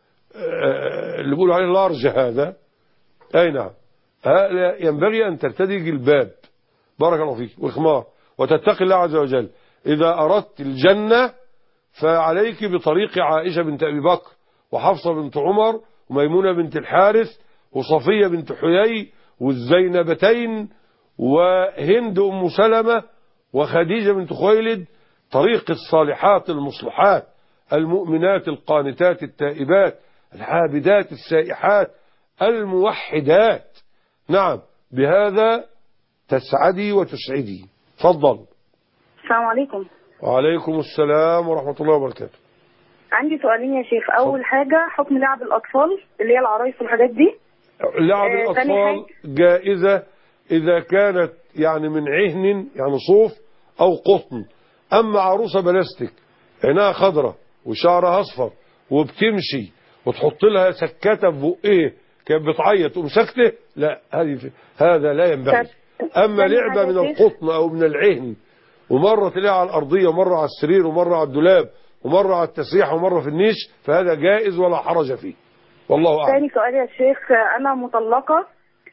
اللي بيقولوا عليه لارج هذا، أي نعم، ينبغي أن ترتدي جلباب بارك الله فيك وخمار وتتقي الله عز وجل. إذا أردت الجنة فعليك بطريق عائشة بنت أبي بكر وحفصة بنت عمر وميمونة بنت الحارث وصفية بنت حيي والزينبتين وهند أم سلمة وخديجة بنت خويلد، طريق الصالحات المصلحات المؤمنات القانتات التائبات العابدات السائحات الموحدات. نعم، بهذا تسعدي وتسعدي. تفضل. السلام عليكم. وعليكم السلام ورحمة الله وبركاته. عندي سؤالين يا شيخ. أول حاجة حكم لعب الأطفال اللي هي العرايس والحاجات دي. لعب الأطفال جائزة إذا كانت يعني من عهن يعني صوف أو قطن. أما عروسة بلاستيك عينها خضرة وشعرها أصفر وبتمشي وتحط لها سكتة في بقيه كانت بتعيط ومسكته، لا هذا لا ينبغي. أما لعبة من القطن أو من العهن ومرة تلاقيها على الأرضية ومرة على السرير ومرة على الدولاب ومرة على التسريح ومرة في النيش فهذا جائز ولا حرج فيه، والله أعلم. ثاني سؤال يا شيخ، أنا مطلقة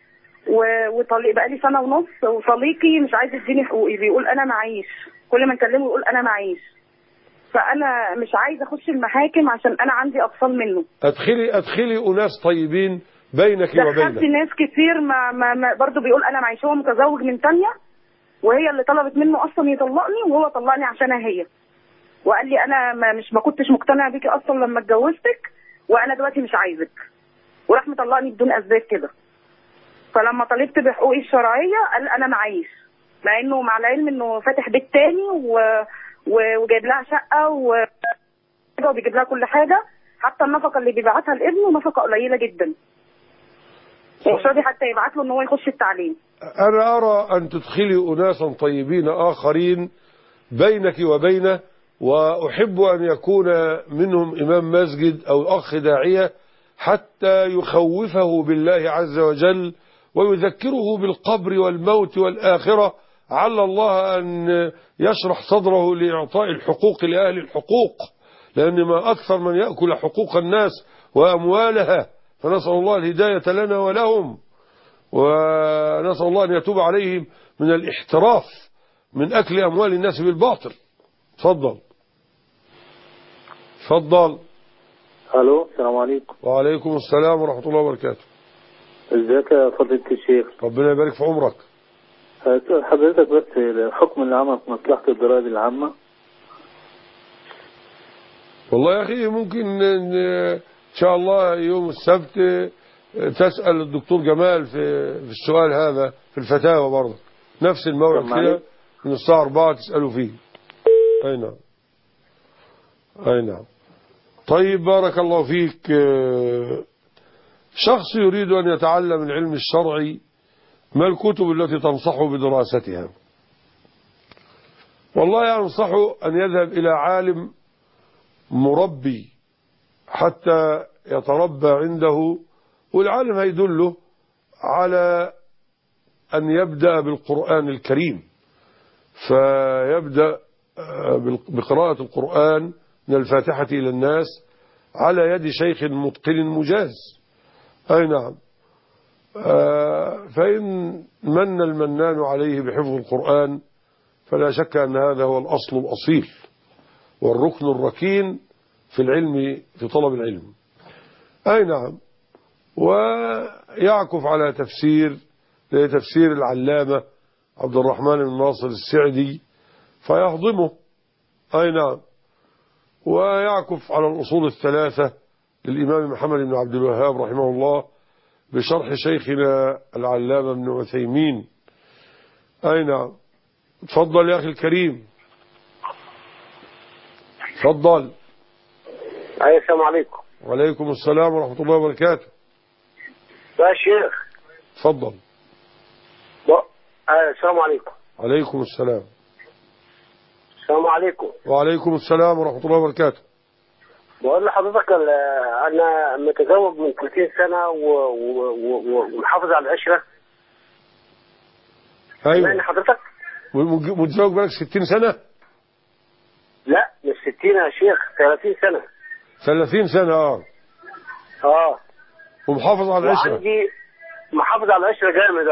وطليق بقالي سنة ونص وطليقي مش عايز يديني حقوقي، بيقول أنا معيش، كل ما نكلمه يقول أنا معيش، فأنا مش عايز أخش المحاكم عشان أنا عندي أطفال منه. أدخلي أناس طيبين بينك وبينه. دخلت ناس كتير ما برضه بيقول أنا معيش. هو متزوج من تانية وهي اللي طلبت منه أصلا يطلقني وهو طلقني عشانها هي، وقال لي أنا ما كنتش مقتنع بيكي أصلا لما اتجوزتك وأنا دلوقتي مش عايزك، وراح مطلقني بدون أسباب كده. فلما طلبت بحقوقي الشرعية قال أنا معيش، مع إنه مع العلم إنه فاتح بيت تاني وجايب لها شقة وبيجيب لها كل حاجة، حتى النفقة اللي بيبعتها لابنه نفقة قليلة جدا، ومش راضي حتى يبعت له إن هو يخش التعليم. أنا أرى أن تدخلي أناسا طيبين آخرين بينك وبينه، وأحب أن يكون منهم إمام مسجد أو أخ داعية حتى يخوفه بالله عز وجل ويذكره بالقبر والموت والآخرة، عل الله أن يشرح صدره لإعطاء الحقوق لأهل الحقوق، لأن ما أكثر من يأكل حقوق الناس وأموالها، فنسأل الله الهداية لنا ولهم، ونسأل الله أن يتوب عليهم من الاحتراف من أكل أموال الناس بالباطل. تفضل. تفضل. الو، السلام عليكم. وعليكم السلام ورحمة الله وبركاته. ازيك يا فضيلة الشيخ؟ ربنا يبارك في عمرك. حضرتك بس الحكم العام في مصلحة الضرائب العامة. والله يا أخي ممكن إن شاء الله يوم السبت تسأل الدكتور جمال في السؤال هذا في الفتاوى برضه، نفس الموعد كده من الساعة 4 تسألوا فيه. أي نعم. أي نعم. طيب بارك الله فيك. شخص يريد أن يتعلم العلم الشرعي، ما الكتب التي تنصحه بدراستها؟ والله أنصحه أن يذهب إلى عالم مربي حتى يتربى عنده، والعالم هيدله على أن يبدأ بالقرآن الكريم، فيبدأ بقراءة القرآن من الفاتحة إلى الناس على يد شيخ متقن مجاز. أي نعم. فإن من المنان عليه بحفظ القرآن فلا شك أن هذا هو الأصل الأصيل والركن الركين في العلم، في طلب العلم. أي نعم. ويعكف على تفسير العلامة عبد الرحمن بن ناصر السعدي فيهضمه. أي نعم. ويعكف على الأصول الثلاثة للإمام محمد بن عبد الوهاب رحمه الله بشرح شيخنا العلامة ابن عثيمين. أي نعم. تفضل يا أخي الكريم. تفضل. السلام عليكم. وعليكم السلام ورحمة الله وبركاته. يا شيخ. تفضل. السلام عليكم. وعليكم السلام. السلام عليكم. وعليكم السلام ورحمة الله وبركاته. بقول لحضرتك أنا متزوج من 30 سنة ومحافظ على العشرة. أيوة. يعني حضرتك متزوج بقالك 60 سنة؟ لا مش 60 يا شيخ، 30 سنة. 30 سنة. ومحافظ على العشرة. وعندي محافظ على العشرة جامد.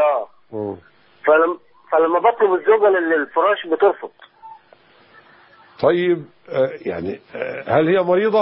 فلما بطلب الزوجة للفراش بترفض. طيب يعني هل هي مريضة؟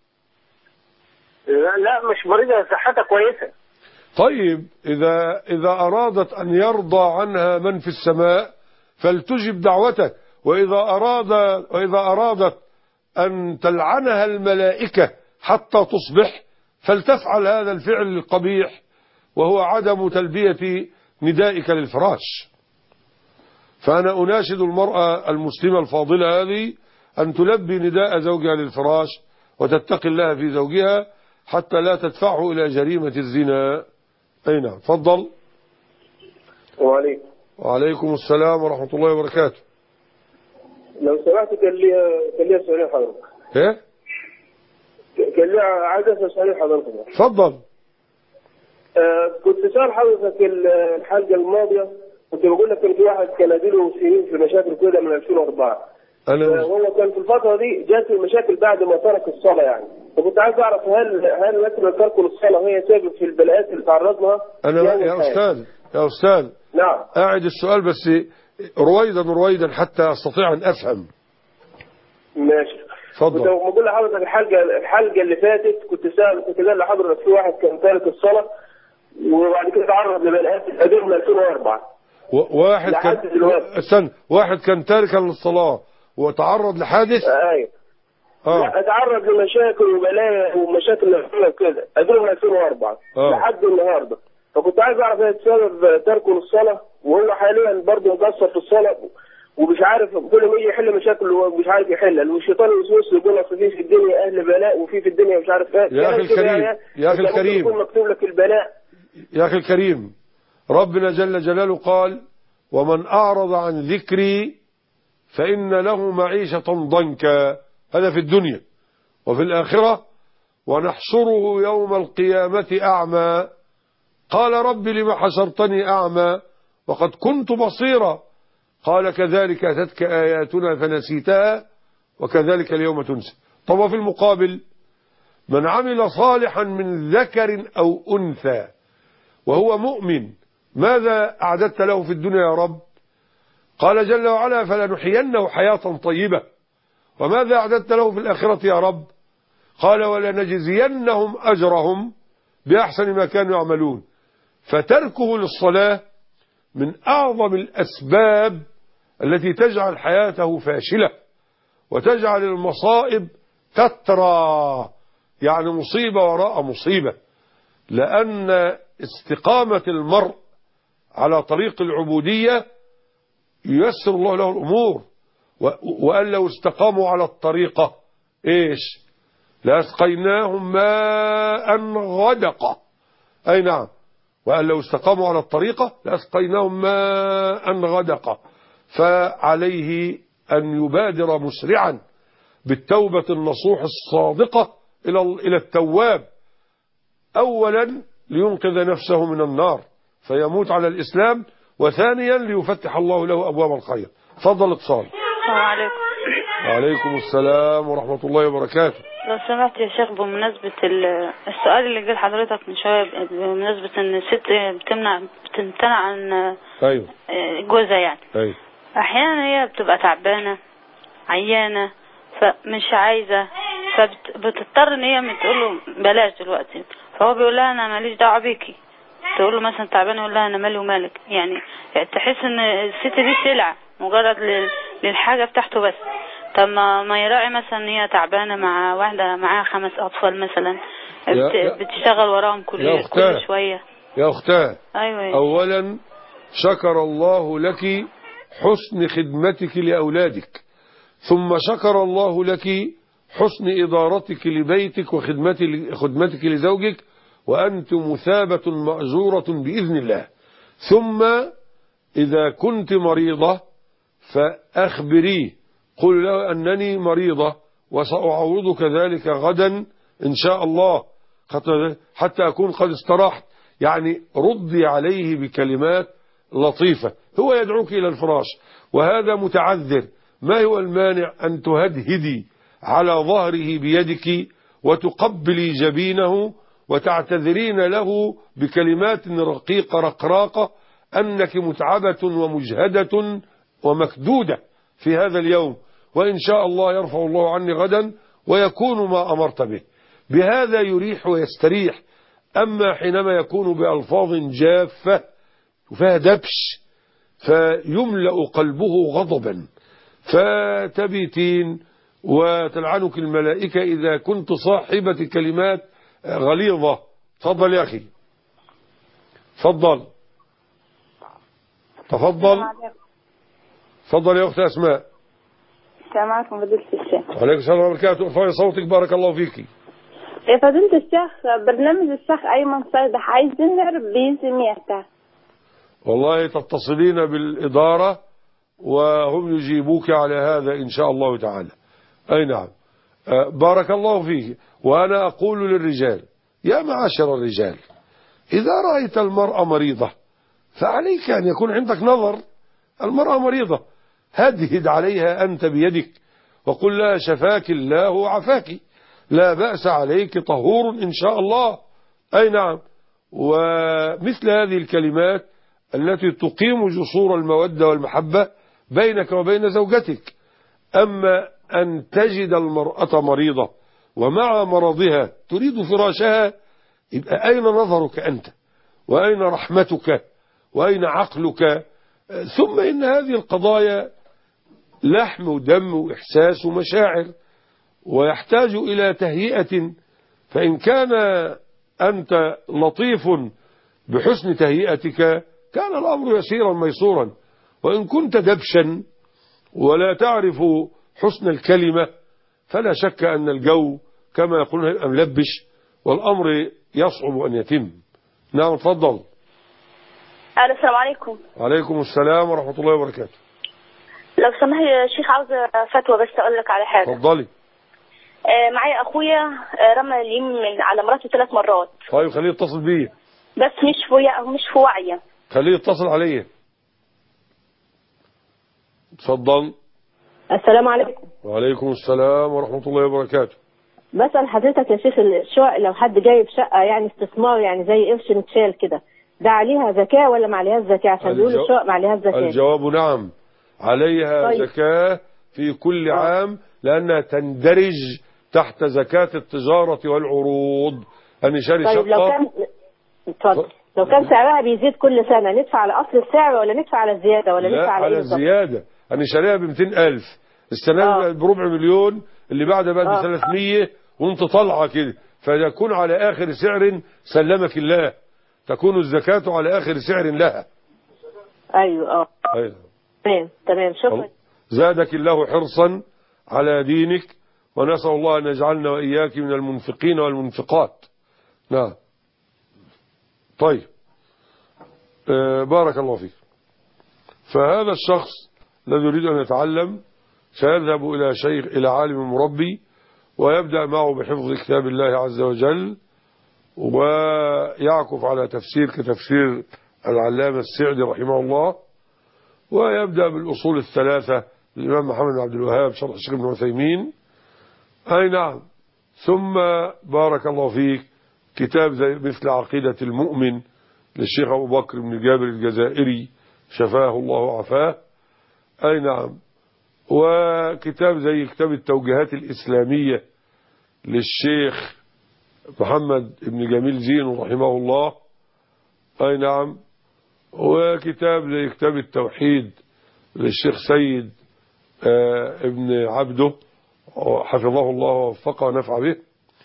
لا مش مريضة، صحتها كويسة. طيب إذا أرادت أن يرضى عنها من في السماء فلتجب دعوته، وإذا أرادت أن تلعنها الملائكة حتى تصبح فلتفعل هذا الفعل القبيح، وهو عدم تلبية ندائك للفراش. فأنا أناشد المرأة المسلمة الفاضلة هذه أن تلبي نداء زوجها للفراش وتتقي الله في زوجها حتى لا تدفعه إلى جريمة الزنا. أي نعم. تفضل. وعليكم السلام ورحمة الله وبركاته. لو سمحت كان لي سؤال حضرتك. ايه؟ كان لي عايز اسال سؤال حضرتك. اتفضل. كنت سأل حضرتك الحلقة الماضية، كنت بقول لك ان في واحد كان له سنين في مشاكل كده من 2004. هو كان في الفترة دي جات المشاكل بعد ما ترك الصلاة يعني. فكنت عايز اعرف هل مثلا ترك الصلاة هي سبب في البلاءات اللي تعرض لها؟ يا أستاذ نعم. أعد السؤال بس رويدا حتى أستطيع أن أفهم. ماشي. اتفضل. كنت بقول لحضرتك الحلقة اللي فاتت كنت قال لحضرتك في واحد كان تارك الصلاة وبعد كده تعرض لبلاءات الأدير من 2004. واحد كان تاركا للصلاة وتعرض لحادث. ايوه. لا اتعرض لمشاكل وبلايا ومشاكل نفسيه كده أدير من 2004 لحد النهارده. فكنت عايز اعرف ايه سبب تركه للصلاة، وهو حاليا برضه مقصر في الصلاة ومش عارف كل ما يجي يحل مشاكل ومش عارف يحلها، والشيطان يوسوس يقول لك في الدنيا اهل بلاء وفي الدنيا مش عارف ايه. يا اخي الكريم يكون مكتوب لك البلاء. يا اخي الكريم، ربنا جل جلاله قال: ومن اعرض عن ذكري فان له معيشة ضنكا. هذا في الدنيا. وفي الآخرة: ونحشره يوم القيامة أعمى قال رب لم حشرتني أعمى وقد كنت بصيرا قال كذلك أتتك آياتنا فنسيتها وكذلك اليوم تنسى. طب في المقابل: من عمل صالحا من ذكر أو أنثى وهو مؤمن ماذا أعددت له في الدنيا يا رب؟ قال جل وعلا: فلنحيينه حياة طيبة. وماذا أعددت له في الآخرة يا رب؟ قال: ولنجزينهم أجرهم بأحسن ما كانوا يعملون. فتركه للصلاة من أعظم الأسباب التي تجعل حياته فاشلة وتجعل المصائب تترى، يعني مصيبة وراء مصيبة، لأن استقامة المرء على طريق العبودية ييسر الله له الأمور. وأن لو استقاموا على الطريقة إيش؟ لأسقيناهم ماء غدقا. أي نعم. وأن لو استقاموا على الطريقة لأسقيناهم ماء غدقا. فعليه أن يبادر مسرعا بالتوبة النصوح الصادقة إلى التواب، أولا لينقذ نفسه من النار فيموت على الإسلام، وثانيا ليفتح الله له أبواب الخير. تفضل اتصال. السلام عليكم. وعليكم السلام ورحمة الله وبركاته. لو سمحت يا شيخ، بمناسبة السؤال اللي جه لحضرتك من شوية، بمناسبة ان الست بتمتنع عن جوزها يعني. احيانا هي بتبقى تعبانة عيانة فمش عايزة فبتضطر ان هي تقول له بلاش دلوقتي، فهو بيقول لها انا ماليش دعوه بيكي. تقول له مثلا تعبانه، يقول لها انا مالي ومالك. يعني تحس ان الست دي سلعه مجرد للحاجه بتاعته بس. طب ما يراعي مثلا ان هي تعبانه مع واحده معاها 5 أطفال مثلا، بتشتغل وراهم كل شويه. يا اختاه، ايوه. اولا شكر الله لك حسن خدمتك لأولادك، ثم شكر الله لك حسن إدارتك لبيتك وخدمتك لزوجك، وأنت مثابة مأجورة بإذن الله. ثم إذا كنت مريضة فأخبريه، قل له أنني مريضة وسأعوضك ذلك غدا إن شاء الله حتى أكون قد استراحت. يعني ردي عليه بكلمات لطيفة. هو يدعوك إلى الفراش وهذا متعذر، ما هو المانع أن تهدهدي على ظهره بيدك وتقبلي جبينه وتعتذرين له بكلمات رقيقة رقراقة أنك متعبة ومجهدة ومكدودة في هذا اليوم، وإن شاء الله يرفع الله عني غدا ويكون ما أمرت به. بهذا يريح ويستريح. أما حينما يكون بألفاظ جافة وفيها دبش فيملأ قلبه غضبا، فتبيتين وتلعنك الملائكة إذا كنت صاحبة كلمات غليظة. تفضل يا أخي، تفضل تفضل يا أخت أسماء. السلام عليكم فضيلة الشيخ. وعليكم السلام ورحمة الله وبركاته. ارفعي صوتك بارك الله فيكي. يا فضيلة الشيخ، برنامج الشيخ أيمن صيدح عايزين نعرف بينزل ميته. والله تتصلين بالإدارة وهم يجيبوك على هذا إن شاء الله تعالى. أي نعم. بارك الله فيك. وأنا أقول للرجال يا معاشر الرجال، إذا رأيت المرأة مريضة فعليك أن يكون عندك نظر. المرأة مريضة، هدهد عليها أنت بيدك وقل لها شفاك الله وعفاك، لا بأس عليك، طهور إن شاء الله. أي نعم. ومثل هذه الكلمات التي تقيم جسور المودة والمحبة بينك وبين زوجتك. أما أن تجد المرأة مريضة ومع مرضها تريد فراشها، يبقى أين نظرك أنت وأين رحمتك وأين عقلك؟ ثم إن هذه القضايا لحم ودم وإحساس ومشاعر ويحتاج إلى تهيئة. فإن كان أنت لطيف بحسن تهيئتك كان الأمر يسيرا ميسورا، وإن كنت دبشا ولا تعرف حسن الكلمة فلا شك أن الجو كما يقولون هيبقى ملبش والأمر يصعب أن يتم. نعم تفضل. السلام عليكم. وعليكم السلام ورحمة الله وبركاته. لو سمحت يا شيخ عاوزة فتوى بس أقول لك على حاجة. تفضلي. معايا أخويا رمى اليمين على مراته 3 مرات. طيب خليه يتصل بيا. بس مش في وعيه. خليه يتصل عليا. تفضل. السلام عليكم. وعليكم السلام ورحمة الله وبركاته. بسأل حضرتك يا شيخ، الشقق لو حد جايب شقة يعني استثمار يعني زي قرش متشال كده، ده عليها زكاة ولا ما عليهاش زكاة؟ عشان بيقولوا الشقق ما عليهاش زكاة. الجواب نعم، عليها طيب. زكاة في كل عام لأنها تندرج تحت زكاة التجارة والعروض. أنا شاري طيب شقة. لو كان سعرها بيزيد كل سنة ندفع على أصل السعر ولا ندفع على الزيادة ولا ندفع على إيه؟ على الزيادة. أنا شاريها ب200,000 السنة بربع مليون، اللي بعدها بقى ب300 وانت طالعة كده، فيكون على آخر سعر سلمك الله، تكون الزكاة على آخر سعر لها. أيوة. أيوة. تمام شكرا. زادك الله حرصا على دينك، ونسأل الله أن يجعلنا وإياك من المنفقين والمنفقات. نعم. طيب بارك الله فيك. فهذا الشخص الذي يريد أن يتعلم سيذهب إلى عالم مربي ويبدأ معه بحفظ كتاب الله عز وجل، ويعكف على تفسير كتفسير العلامة السعدي رحمه الله، ويبدأ بالأصول الثلاثة للإمام محمد بن عبد الوهاب شرح الشيخ ابن عثيمين. أي نعم. ثم بارك الله فيك كتاب زي مثل عقيدة المؤمن للشيخ أبو بكر بن جابر الجزائري شفاه الله وعفاه. أي نعم. وكتاب زي كتاب التوجيهات الإسلامية للشيخ محمد بن جميل زين رحمه الله، أي نعم، وكتاب زي كتاب التوحيد للشيخ سيد ابن عبده حفظه الله ووفقه ونفع به،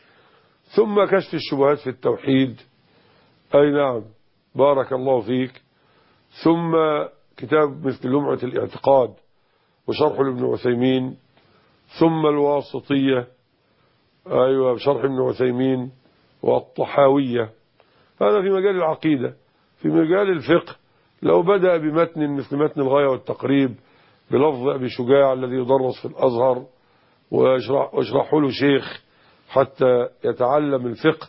ثم كشف الشبهات في التوحيد، أي نعم بارك الله فيك، ثم كتاب مثل لمعة الاعتقاد وشرح لابن عثيمين، ثم الواسطية، أيوة بشرح ابن عثيمين، والطحاوية. هذا في مجال العقيدة. في مجال الفقه لو بدأ بمتن مثل متن الغاية والتقريب بلفظ أبي شجاع الذي يدرس في الأزهر ويشرحه له شيخ حتى يتعلم الفقه،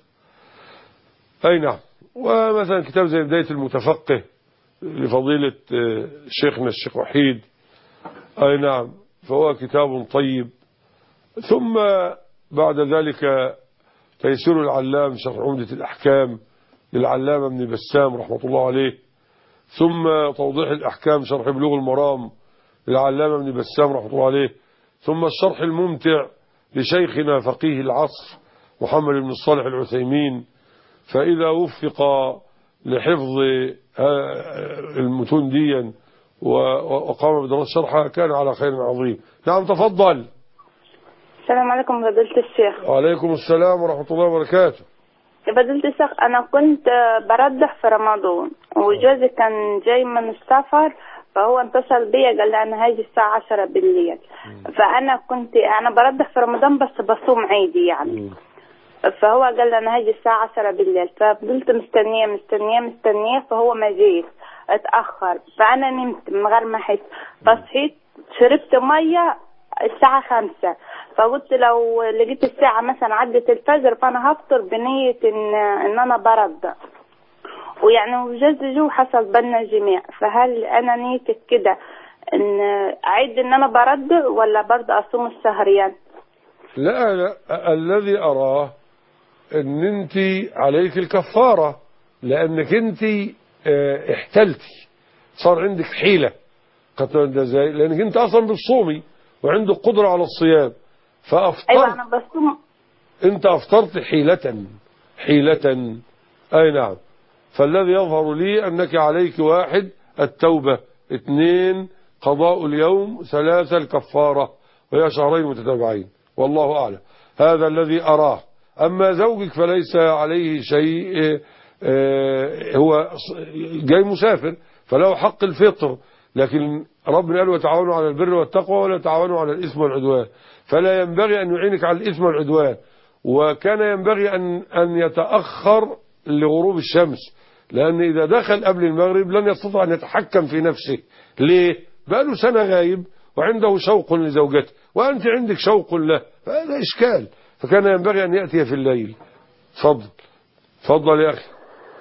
أي نعم. ومثلا كتاب زي بداية المتفقه لفضيلة شيخنا الشيخ وحيد، أي نعم، فهو كتاب طيب. ثم بعد ذلك تيسير العلام شرح عمدة الأحكام للعلامة ابن بسام رحمة الله عليه، ثم توضيح الأحكام شرح بلوغ المرام للعلامة ابن بسام رحمة الله عليه، ثم الشرح الممتع لشيخنا فقيه العصر محمد بن الصالح العثيمين. فإذا وفق لحفظ المتون ديا وقام بدراسة شرحها كان على خير عظيم. نعم تفضل. السلام عليكم فضيلة الشيخ. وعليكم السلام ورحمة الله وبركاته. يا فضيلة الشيخ، أنا كنت بردح في رمضان وجوزي كان جاي من السفر، فهو اتصل بيا قال لي أنا هاجي الساعة 10 بالليل. فأنا أنا بردح في رمضان بس بصوم عيدي يعني. فهو قال لي أنا هاجي الساعة 10 بالليل، ففضلت مستنية فهو ما جيش، اتأخر، فأنا نمت من غير ما أحس، فصحيت شربت مية الساعة 5، فقلت لو لقيت الساعة مثلا عدت الفجر فأنا هفطر بنية إن أنا برد، ويعني وجوزي جو حصل بينا جميع. فهل أنا نيتي كده إن أعيد إن أنا برد ولا برضه أصوم السهريان؟ لا الذي أراه إن أنت عليك الكفارة، لأنك أنت احتلتي، صار عندك حيلة، لأنك أنت أصلا بتصومي وعندك قدرة على الصيام، فأفطرت. أيوة أنا بصوم. أنت أفطرت حيلة، أي نعم. فالذي يظهر لي أنك عليك 1 التوبة، 2 قضاء اليوم، 3 الكفارة، وهي شهرين متتابعين، والله أعلم. هذا الذي أراه. أما زوجك فليس عليه شيء، هو جاي مسافر فله حق الفطر، لكن ربنا قال وتعاونوا على البر والتقوى ولا تعاونوا على الإثم والعدوان، فلا ينبغي أن يعينك على الإثم والعدوان. وكان ينبغي أن يتأخر لغروب الشمس، لأن إذا دخل قبل المغرب لن يستطيع أن يتحكم في نفسه. ليه؟ بقاله سنة غايب وعنده شوق لزوجته وأنت عندك شوق له، فهذا إشكال. فكان ينبغي أن يأتي في الليل. تفضل يا أخي.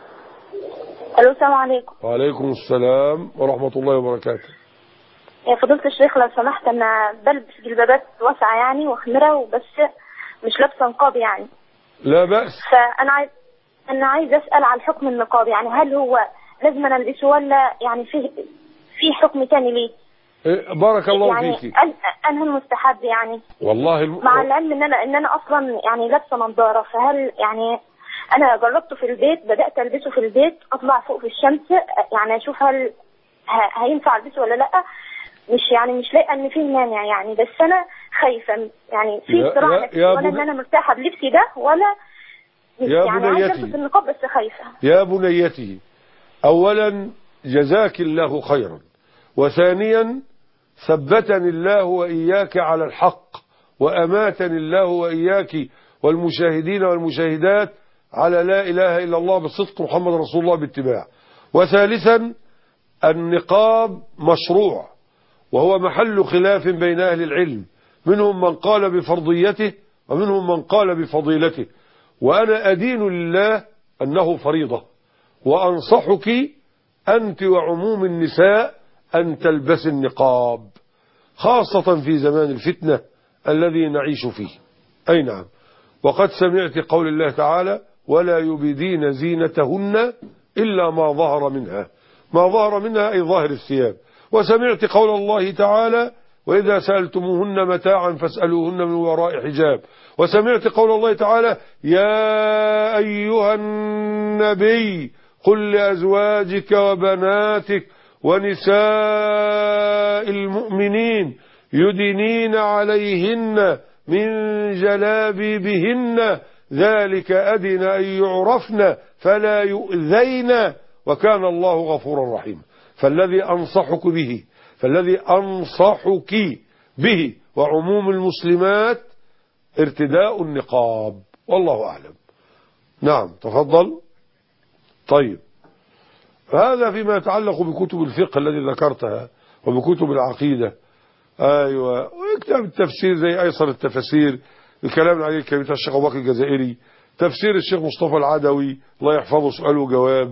ألو السلام عليكم. وعليكم السلام ورحمة الله وبركاته. يا فضيلة الشيخ لو سمحت، أنا بلبس جلبابات واسعة يعني وخمرة وبس مش لابسة نقاب يعني. لا بأس. أنا عايز أسأل على حكم النقاب، يعني هل هو لازم أنا ألبسه ولا يعني في حكم تاني ليه؟ بارك الله يعني فيك. أنه المستحب يعني والله مع العلم إن أنا أصلا يعني لابسة نظارة، فهل يعني أنا جربته في البيت، بدأت ألبسه في البيت، أطلع فوق في الشمس يعني أشوف هل هينفع ألبسه ولا لأ. مش لاقي إن فيه مانع يعني، بس أنا خايفة يعني في صراع نفسي، ولا إن أنا مرتاحة بلبسي ده ولا يعني عايزة ألبس النقاب بس خايفة. يا بنيتي، أولا جزاك الله خيرا، وثانيا ثبتني الله وإياك على الحق، وأماتني الله وإياك والمشاهدين والمشاهدات على لا إله إلا الله بالصدق محمد رسول الله باتباع. وثالثا النقاب مشروع، وهو محل خلاف بين أهل العلم، منهم من قال بفرضيته ومنهم من قال بفضيلته، وأنا أدين لله أنه فريضة، وأنصحك أنت وعموم النساء أن تلبس النقاب، خاصة في زمان الفتنة الذي نعيش فيه. أي نعم. وقد سمعت قول الله تعالى ولا يبدين زينتهن إلا ما ظهر منها، ما ظهر منها أي ظاهر الثياب. وسمعت قول الله تعالى وإذا سألتموهن متاعا فاسألوهن من وراء حجاب. وسمعت قول الله تعالى يا أيها النبي قل لأزواجك وبناتك ونساء المؤمنين يدنين عليهن من جلابيبهن ذلك أدنى أن يعرفن فلا يؤذين وكان الله غفورا رحيما. فالذي أنصحك به وعموم المسلمات ارتداء النقاب، والله أعلم. نعم تفضل. طيب هذا فيما يتعلق بكتب الفقه الذي ذكرتها وبكتب العقيدة. أيوة، وكتاب التفسير زي أيسر التفسير الكلام عليه الكبير الشيخ أبو بكر الجزائري، تفسير الشيخ مصطفى العدوي الله يحفظه سؤال وجواب،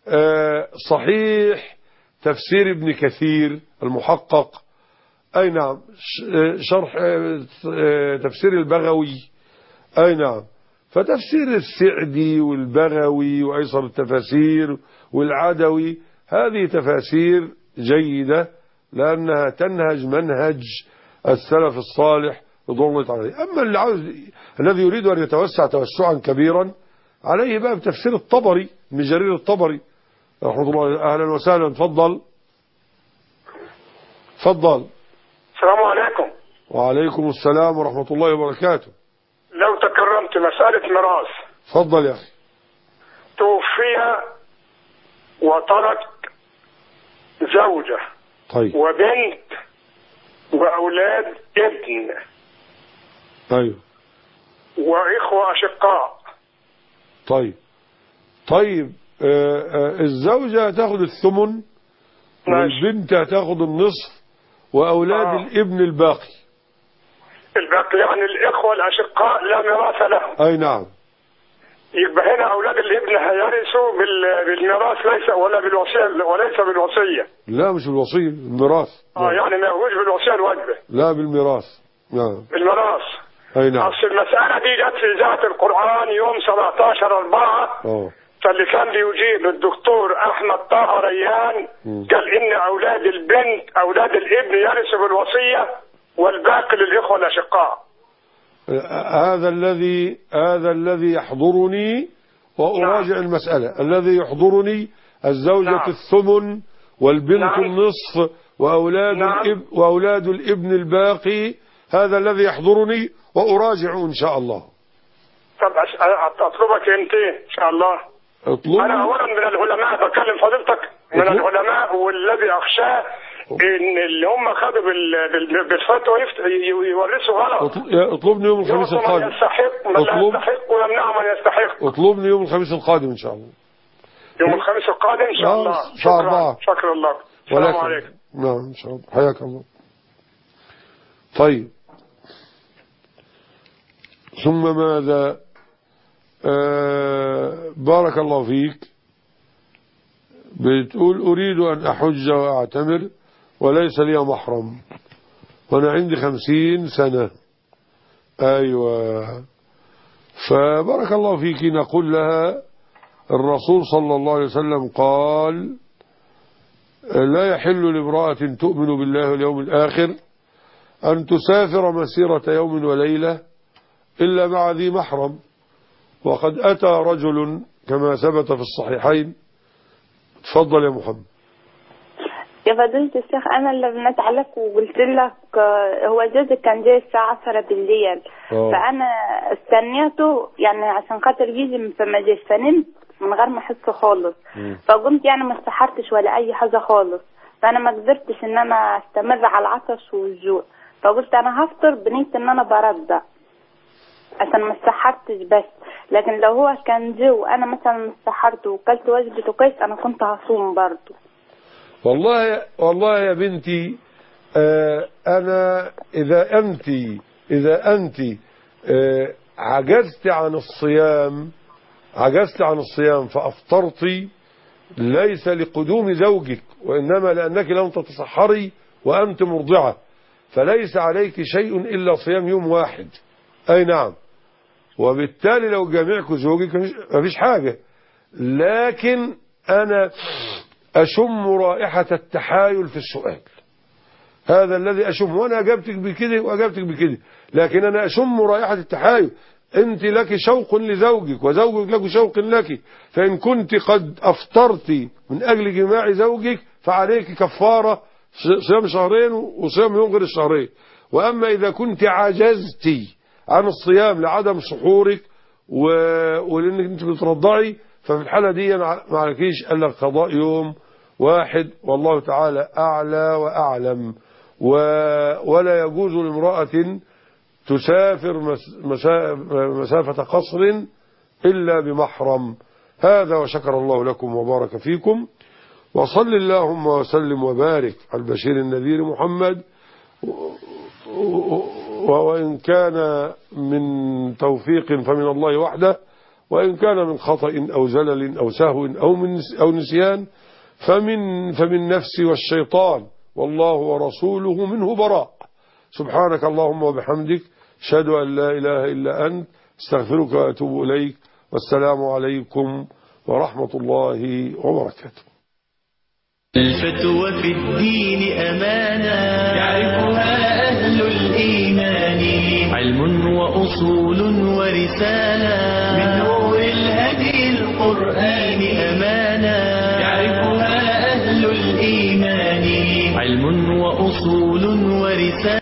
صحيح تفسير ابن كثير المحقق، أي نعم، شرح تفسير البغوي، أي نعم. فتفسير السعدي والبغوي وأيسر التفاسير والعدوي هذه تفاسير جيدة لأنها تنهج منهج السلف الصالح رضوان الله تعالى. أما الذي يريد أن يتوسع توسعا كبيرا عليه بقى بتفسير الطبري من جرير الطبري رحمه الله. أهلا وسهلا، تفضل. السلام عليكم. وعليكم السلام ورحمة الله وبركاته. لو تكرمت مسألة ميراث. تفضل يا أخي. توفي وترك زوجة طيب وبنت وأولاد ابن، أيوه، وإخوة أشقاء. طيب الزوجة هتاخد الثمن والبنت هتاخد النصف وأولاد الابن الباقي يعني الإخوة الأشقاء لا ميراث لهم. أي نعم. يبقى هنا أولاد الابن هيرثوا بالميراث ليس ولا بالوصية، وليس بالوصية. لا مش بالوصية، الميراث. يعني ما هوش بالوصية الواجبة. لا بالميراث. نعم بالميراث. أي نعم. أصل المسألة دي جت في ذات القرآن يوم 17/4. فاللي كان بيجيب الدكتور أحمد طه ريان قال إن أولاد الابن يرثوا بالوصية والباقي للإخوة الأشقاء. هذا الذي يحضرني وأراجع المسألة. الذي يحضرني الزوجة الثمن والبنت النصف وأولاد الابن الباقي، هذا الذي يحضرني وأراجع إن شاء الله. طب أطلبك أنت إن شاء الله. أنا أولا من العلماء بكلم فضيلتك من العلماء، والذي أخشاه إن اللي هم خدوا بالفتوى يورثوا غلط. اطلبني يوم الخميس القادم. من يستحق ويمنع من يستحق. اطلبني يوم الخميس القادم إن شاء الله. يوم الخميس القادم إن شاء الله. شكرا الله. السلام عليكم. نعم إن شاء الله، حياك الله. طيب ثم ماذا؟ بارك الله فيك. بتقول أريد أن أحج وأعتمر وليس لي محرم وأنا عندي 50 سنة. أيوة، فبارك الله فيك. نقول لها الرسول صلى الله عليه وسلم قال لا يحل لامرأة تؤمن بالله واليوم الآخر أن تسافر مسيرة يوم وليلة إلا مع ذي محرم. وقد أتى رجل كما ثبت في الصحيحين. تفضل يا محمد. يا فضيلة الشيخ، أنا اللي بنت عليك وقلت لك هو جوزي كان جاي الساعة 10 بالليل. فأنا استنيته يعني عشان خاطر يجي فما جاش، فنمت من غير ما أحسه خالص. فقمت يعني ما استحرتش ولا أي حاجة خالص، فأنا ما قدرتش إن أنا أستمر على العطش والجوع، فقلت أنا هفطر بنية إن أنا برضع عشان ما استحرتش بس. لكن لو هو كان جو أنا مثلا استحرت وكلت وجبته كويس أنا كنت هصوم برضه. والله يا بنتي، أنا إذا أنت عجزت عن الصيام فأفطرتي ليس لقدوم زوجك، وإنما لأنك لم تتصحري وأنت مرضعة، فليس عليك شيء إلا صيام يوم واحد. أي نعم. وبالتالي لو جامعك زوجك ما فيش حاجة. لكن أنا أشم رائحة التحايل في السؤال. هذا الذي أشم، وأنا أجبتك بكده وأجبتك بكده، لكن أنا أشم رائحة التحايل. أنت لك شوق لزوجك وزوجك لك شوق لك، فإن كنت قد أفطرت من أجل جماع زوجك فعليك كفارة صيام شهرين وصيام يوم غير الشهرين. وأما إذا كنت عجزت عن الصيام لعدم سحورك ولأنك أنت بترضعي، ففي الحالة دي ما عليكيش إلا قضاء يوم واحد، والله تعالى أعلى وأعلم. ولا يجوز لامرأة تسافر مسافة قصر إلا بمحرم. هذا وشكر الله لكم وبارك فيكم، وصل اللهم وسلم وبارك على البشير النذير محمد. وإن كان من توفيق فمن الله وحده، وإن كان من خطأ أو زلل أو سهو أو نسيان فمن نفسي والشيطان، والله ورسوله منه براء. سبحانك اللهم وبحمدك، أشهد أن لا إله إلا أنت، استغفرك وأتوب إليك، والسلام عليكم ورحمة الله وبركاته. الفتوى في الدين أمانة يعرفها أهل الإيمان، علم وأصول ورسالة من نور الهدي القرآن أمانة يعرفها أهل الإيمان، علم وأصول ورسالة.